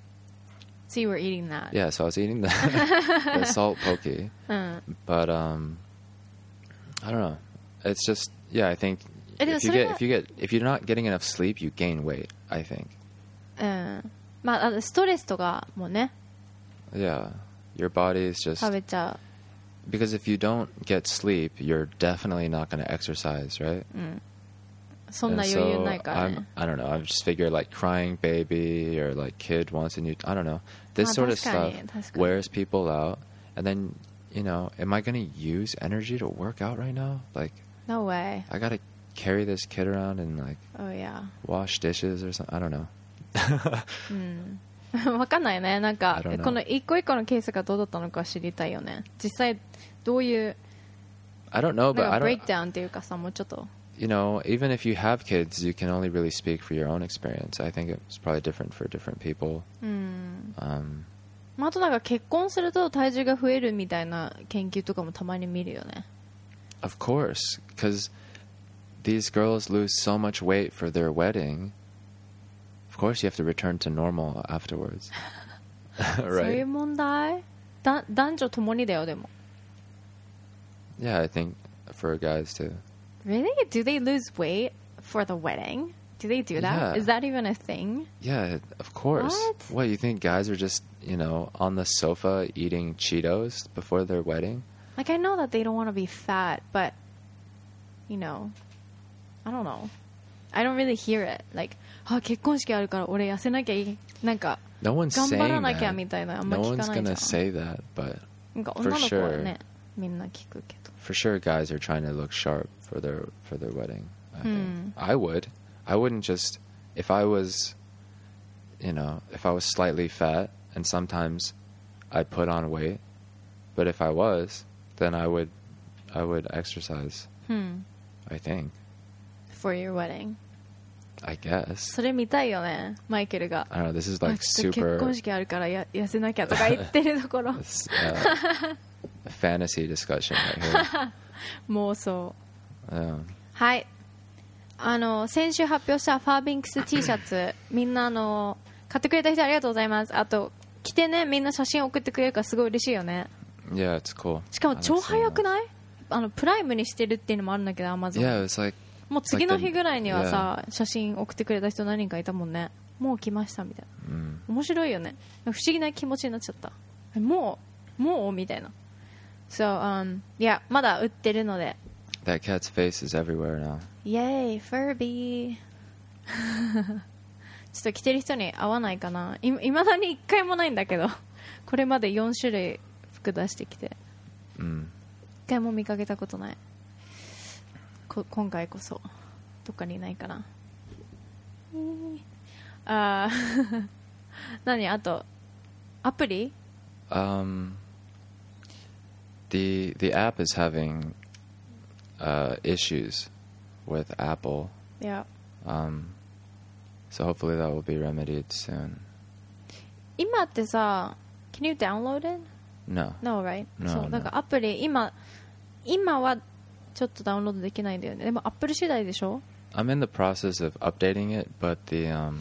So you were eating that? yeah. So I was eating the the salt poke, うん but um, I don't know. It's just yeah. I think えでも if そ you れ get が if you get if you're not getting enough sleep, you gain weight. I think. うんまああのストレスとかもね Yeah. Your body is just 食べちゃ because if you don't get sleep, you're definitely not going to exercise, right? う、うん、そんな And 余裕 so ないからね I'm, I don't know. I just figure like crying baby or like kid wants a new. I don't know. This まあ sort of 確かに stuff 確かに wears people out, and then you know, am I going to use energy to work out right now? Like No way I got to carry this kid around and like Oh yeah wash dishes or something. I don't know. うんわかんないねなんか I don't know. この一個一個のケースがどうだったのか知りたいよね実際どういう I don't know, なん but か I ブレイ don't. クダウンっていうかさもうちょっと You know, even if you have kids, you can only really speak for your own experience. I think it's probably different for different people. うん、 Um, まあ、あとなんか結婚すると体重が増えるみたいな研究とかもたまに見るよね of course, because these girls lose so much weight for their wedding. Of course, you have to return to normal afterwards. そういう Right? 問題だ男女ともにだよでも Yeah, I think for guys too. Really? Do they lose weight for the wedding? Do they do that? Yeah. Is that even a thing? Yeah, of course. What? You think guys are just, you know, on the sofa eating Cheetos before their wedding? Like I know that they don't want to be fat, but you know, I don't know. I don't really hear it. Like, あ、結婚式あるから俺痩せなきゃいい。なんか No one's 頑張 saying らなきゃ that. みたいなあんま No 聞 one's かないじゃ gonna ん。 say that, but なんか for 女の子はね sure. みんな聞くけど。 for sure guys are trying to look sharp for their for their wedding. I Hmm. think. I would. I wouldn't just if I was you know, if I was slightly fat and sometimes I'd put on weight, but if I was, then I would I would exercise, Hmm. I think. For your wedding. I guess. それ見たいよね。マイケルが。 I don't know, this is あ like ちょっと super 結婚式あるからや痩せなきゃとか言ってるところ this, uh, a fantasy discussion right here. 妄想 Yeah. はいあの先週発表したファービンクス T シャツみんなあの買ってくれた人ありがとうございます。あと着てねみんな写真送ってくれるからすごい嬉しいよね。 Yeah, it's cool. しかも I like 超 seeing 早く that. ないあのプライムにしてるっていうのもあるんだけど Amazon Yeah, it's like もう次の日ぐらいにはさ写真送ってくれた人何人かいたもんね。もう来ましたみたいな mm, 面白いよね。不思議な気持ちになっちゃった。えもうもうみたいな So, um, yeah, まだ売ってるので。 That cat's face is everywhere now. Yay, Furby! ちょっと着てる人に合わないかな。い、いまだに一回もないんだけど。これまでよん種類服出してきて。 うん。 一回も見かけたことない。こ今回こそ。どっかにいないかな。あー何あとアプリ Um, the the app is having uh, issues with Apple. Yeah. Um, so hopefully that will be remedied soon. 今ってさ Can you download it? No. No, right? No, そう no. だからアプリ今今はちょっとダウンロードできないんだよね。でもアップル次第でしょ I'm in the process of updating it, but the um,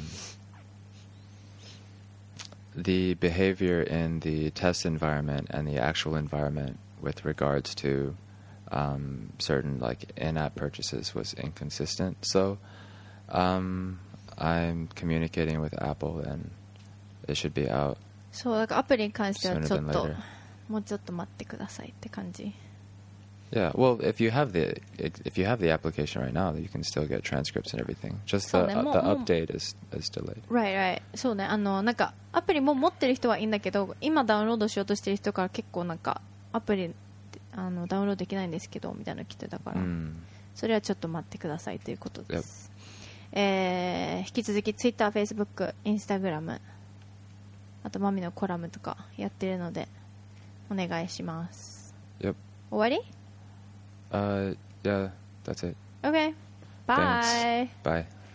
the behavior in the test environment and the actual environment with regards to um, certain like in-app purchases was inconsistent. So um, I'm communicating with Apple, and it should be out そうだからアプリに関しては sooner ちょ than っと later. もうちょっと待ってくださいって感じ。 Yeah, well, if you have the if you have the application right now, you can still get transcripts and everything. Just the, So then uh, mo- the mo- update is is delayed. Right, right. そうね、あのなんかアプリも持ってる人はいいんだけど、今ダウンロードしようとしてる人から結構なんかアプリあのダウンロードできないんですけどみたいなの来てたから、 Mm. それはちょっと待ってくださいということです。えー、引き続き Twitter、Facebook、Instagram、あとマミのコラムとかやってるのでお願いします。 Yep. 終わり？ Uh, yeah, that's it. Okay. Bye. Thanks. Bye.